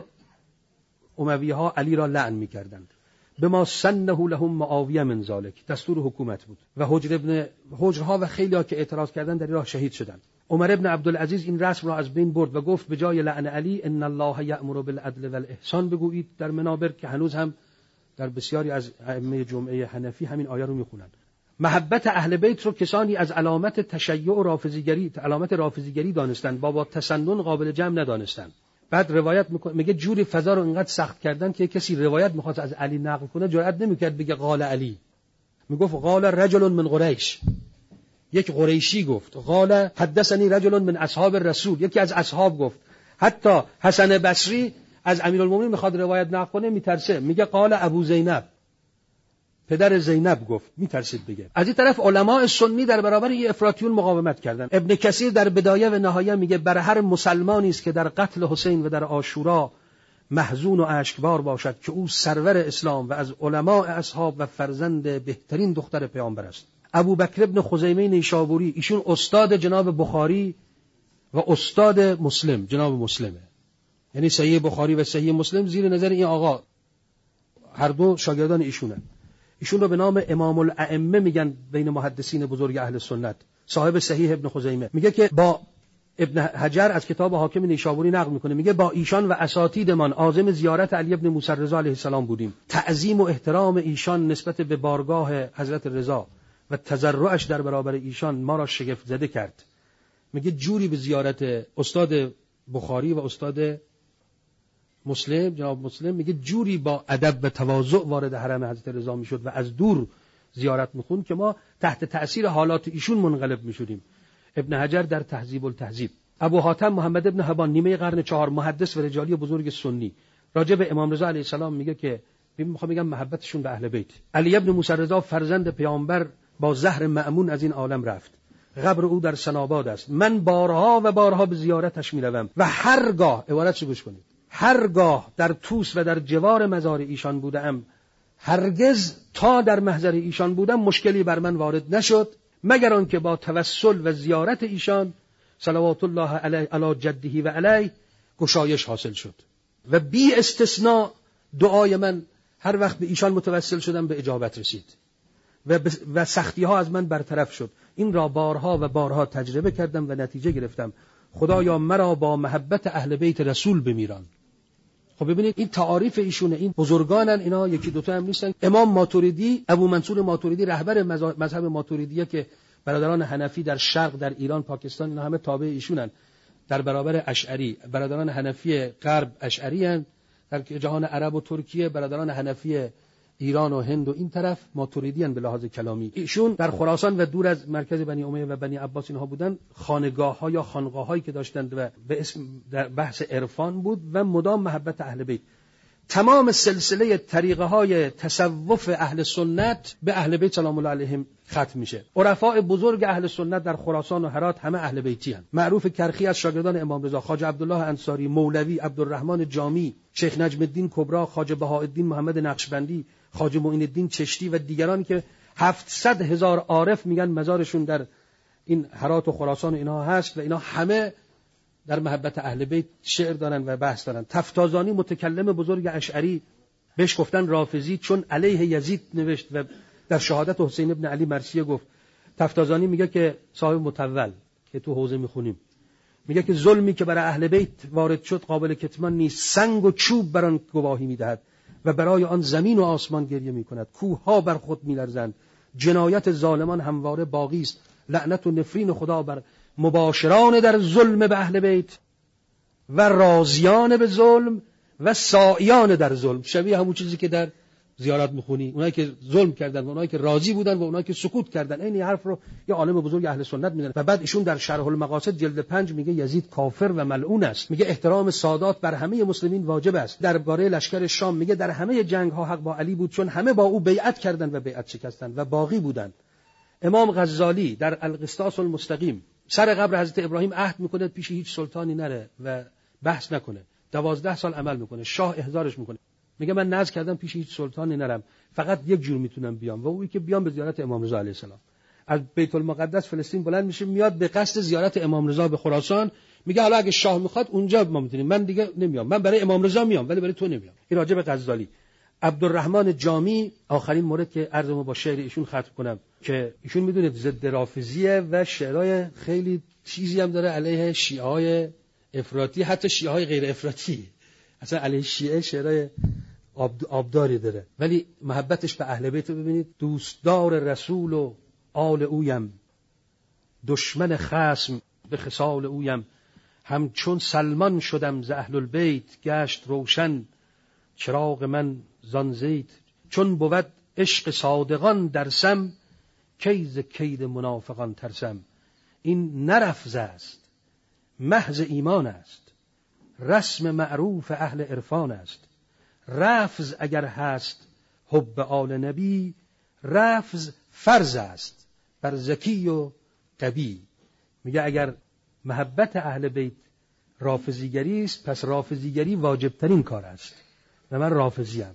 امویه ها علی را لعن میکردند. به ما سنه لهم معاویه من ذالک، دستور حکومت بود. و حجر ابن حجرها و خیلی ها که اعتراض کردند در راه شهید شدند. عمر ابن عبدالعزیز این رسم را از بین برد و گفت به جای لعن علی ان الله یأمر بالعدل والاحسان بگویید در منابر، که هنوز هم در بسیاری از ائمه جمعه حنفی همین آیه رو میخونند. محبت اهل بیت رو کسانی از علامت تشیع و رافضیگری علامت رافضیگری دانستند، با با تسنن قابل جمع ندانستند. بعد روایت میکنه میگه جوری فضا رو اینقدر سخت کردن که کسی روایت میخواد از علی نقل کنه جرئت نمیکرد بگه قال علی، میگفت قال رجل من قریش، یک قریشی گفت. قال حدثنی رجل من اصحاب الرسول، یکی از اصحاب گفت. حتی حسن بصری از امیرالمومنین میخواد روایت نقل کنه میترسه، میگه قال ابو زینب، پدر زینب گفت، میترسید بگه. از این طرف علماء سنی در برابر این افراطیون مقاومت کردند. ابن کثیر در بدایه و نهایه میگه بر هر مسلمانی است که در قتل حسین و در عاشورا محزون و اشکبار باشد که او سرور اسلام و از علماء اصحاب و فرزند بهترین دختر پیامبر است. ابو بکر ابن خزیمه نیشابوری، ایشون استاد جناب بخاری و استاد مسلم جناب مسلمه، یعنی صحیح بخاری و صحیح مسلم زیر نظر این آقا هر دو شاگردان ایشونن. ایشون رو به نام امام الائمه میگن بین محدثین بزرگ اهل سنت، صاحب صحیح ابن خزیمه. میگه که با ابن حجر از کتاب حاکم نیشابوری نقل میکنه، میگه با ایشان و اساتیدمان عازم زیارت علی ابن موسی رضا علیه السلام بودیم. تعظیم و احترام ایشان نسبت به بارگاه حضرت رضا و تضرعش در برابر ایشان ما را شگفت زده کرد. میگه جوری به زیارت استاد بخاری و استاد مسلم جناب مسلم، میگه جوری با ادب و تواضع وارد حرم حضرت رضا میشد و از دور زیارت میخوند که ما تحت تأثیر حالات ایشون منقلب میشدیم. ابن حجر در تهذیب التهذیب. ابو حاتم محمد ابن حبان نیمه قرن چهار، محدث و رجالی بزرگ سنی، راجع به امام رضا علیه السلام میگه که میخوام بگم محبتشون به اهل بیت. علی ابن موسی رضا فرزند پیامبر با زهر مأمون از این عالم رفت. قبر او در سناباد است. من بارها و بارها به زیارتش میروم و هرگاه، عبارتشو گوش کنید، هرگاه در توس و در جوار مزار ایشان بودم، هرگز تا در محضر ایشان بودم مشکلی بر من وارد نشد، مگر آنکه با توسل و زیارت ایشان صلوات الله علیه علی جده و علیه گشایش حاصل شد و بی استثناء دعای من هر وقت به ایشان متوسل شدم به اجابت رسید و, و سختی ها از من برطرف شد. این را بارها و بارها تجربه کردم و نتیجه گرفتم. خدایا مرا با محبت اهل بیت رسول بمیران. خب ببینید این تعاریف ایشونه، این بزرگانن، اینا یکی دوتا هم نیستن. امام ماتوریدی، ابو منصور ماتوریدی رهبر مذهب ماتوریدیه که برادران حنفی در شرق، در ایران، پاکستان اینا همه تابع ایشونن. در برابر اشعری، برادران حنفی غرب اشعری هستند. در جهان عرب و ترکیه برادران حنفی ایران و هند و این طرف ماتوریدی ان به لحاظ کلامی. ایشون در خراسان و دور از مرکز بنی امیه و بنی عباس اینها بودن، خانگاه‌ها یا خانقاه‌هایی که داشتند و به اسم در بحث عرفان بود و مدام محبت اهل بیت. تمام سلسله طریقه های تصوف اهل سنت به اهل بیت سلام الله علیهم ختم میشه. عرفاء بزرگ اهل سنت در خراسان و هرات همه اهل بیتی هستند. معروف کرخی از شاگردان امام رضا، خواجه عبدالله انصاری، مولوی عبدالرحمن جامی، شیخ نجم الدین کبرا، خواجه بهاءالدین محمد نقشبندی، خواجه معین الدین چشتی و دیگران که هفتصد هزار عارف میگن مزارشون در این هرات و خراسان و اینها هست و اینا همه در محبت اهل بیت شعر دارن و بحث دارن. تفتازانی متکلم بزرگ اشعری بهش گفتن رافضی، چون علیه یزید نوشت و در شهادت حسین ابن علی مرثیه گفت. تفتازانی میگه که صاحب متول که تو حوزه میخونیم، میگه که ظلمی که برای اهل بیت وارد شد قابل کتمان نیست. سنگ و چوب بر آن گواهی میدهد و برای آن زمین و آسمان گریه میکند. کوهها بر خود میلرزند. جنایت ظالمان همواره باقی است. لعنت و نفرین خدا بر مباشران در ظلم به اهل بیت و راضیان به ظلم و سائیان در ظلم. شبیه همون چیزی که در زیارت میخونی، اونایی که ظلم کردن و اونایی که راضی بودن و اونایی که سکوت کردن. این حرف رو یه عالم بزرگ اهل سنت میدونه. و بعد ایشون در شرح المقاصد جلد پنج میگه یزید کافر و ملعون است. میگه احترام سادات بر همه مسلمین واجب است. درباره لشکر شام میگه در همه جنگ ها حق با علی بود، چون همه با او بیعت کردند و بیعت شکستند و باقی بودند. امام غزالی در القسطاس المستقیم سر قبر حضرت ابراهیم عهد میکنه پیش هیچ سلطانی نره و بحث نکنه. دوازده سال عمل میکنه، شاه احضارش میکنه. میگه من نذر کردم پیش هیچ سلطانی نرم، فقط یک جور میتونم بیام و اونی که بیام به زیارت امام رضا علیه السلام. از بیت المقدس فلسطین بلند میشه میاد به قصد زیارت امام رضا به خراسان. میگه حالا اگه شاه میخواد اونجا ما میتونیم، من دیگه نمیام، من برای امام رضا میام ولی برای تو نمیام. این راجع به غزالی. عبدالرحمن جامی آخرین مورد که عرضمو با شعر ایشون ختم کنم که ایشون میدونید ضد رافضیه و شعرهای خیلی چیزی هم داره علیه شیعه‌های افراطی، حتی شیعه‌های غیر افراطی. اصلا علیه شیعه شعرهای آبداری داره، ولی محبتش به اهل بیت رو ببینید. دوستدار رسول و آل اویم، دشمن خصم به خصال اویم. همچون سلمان شدم ز اهل البیت، گشت روشن چراغ من زان زیت. چون بود عشق صادقان درسم، کی ز کید منافقان ترسم. این نه رفض است محض ایمان است، رسم معروف اهل عرفان است. رفض اگر هست حب آل نبی، رفض فرض است بر ذکی و غبی. میگه اگر محبت اهل بیت رافضیگری است، پس رافضیگری واجب ترین کار است و من رافضیم.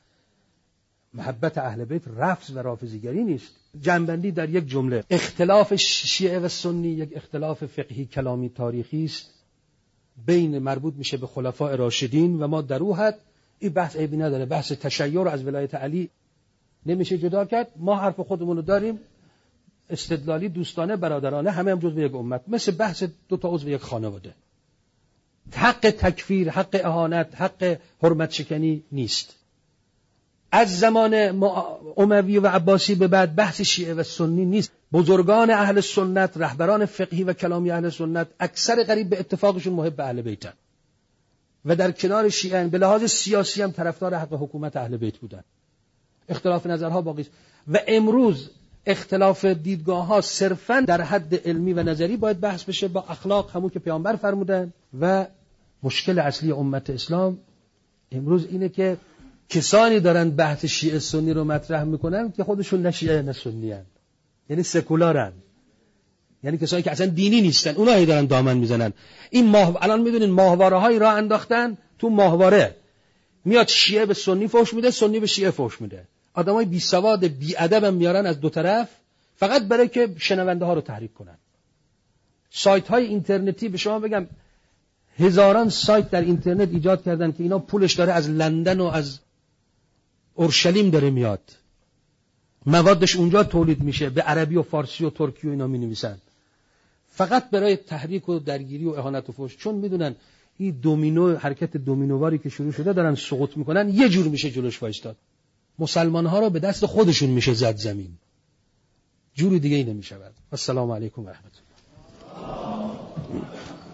محبت اهل بیت رفض و رافضیگری نیست. جنبندی در یک جمله: اختلاف شیعه و سنی یک اختلاف فقهی کلامی تاریخی است بین مربوط میشه به خلفاء راشدین و ما در او حد این بحث عیبی نداره. بحث تشیع از ولایت علی نمیشه جدا کرد. ما حرف خودمون رو داریم، استدلالی، دوستانه، برادرانه، همه هم جزو یک امت، مثل بحث دو تا عضو یک خانواده. حق تکفیر، حق اهانت، حق حرمت شکنی نیست. از زمان اموی و عباسی به بعد بحث شیعه و سنی نیست. بزرگان اهل سنت، رهبران فقهی و کلامی اهل سنت، اکثر قریب به اتفاقشون محب اهل بیتن و در کنار شیعه به لحاظ سیاسی هم طرفدار حق حکومت اهل بیت بودن. اختلاف نظرها باقی است و امروز اختلاف دیدگاه ها صرفاً در حد علمی و نظری باید بحث بشه با اخلاق، همون که پیامبر فرمودن. و مشکل اصلی امت اسلام امروز اینه که کسانی دارن بحث شیعه سنی رو مطرح میکنن که خودشون نه شیعه نه سنی هن. یعنی سکولارن، یعنی کسانی که اصلا دینی نیستن، اونایی دارن دامن میزنن. این ماه الان میدونین ماهواره هایی راه انداختن، تو ماهواره میاد شیعه به سنی فحش میده، سنی به شیعه فحش میده. آدمای بی سواد بی ادب هم میارن از دو طرف فقط برای که شنونده ها رو تحریک کنن. سایت های اینترنتی به شما بگم هزاران سایت در اینترنت ایجاد کردن که اینا پولش داره از لندن و از اورشلیم داره میاد، موادش اونجا تولید میشه، به عربی و فارسی و ترکی و اینا می نویسن فقط برای تحریک و درگیری و اهانت و فحش. چون میدونن این دومینو، حرکت دومینوواری که شروع شده دارن سقوط میکنن، یه جور میشه جلوش وایستاد. مسلمان ها رو به دست خودشون میشه زد زمین، جوری دیگه ای نمیشه. السلام علیکم و رحمت الله.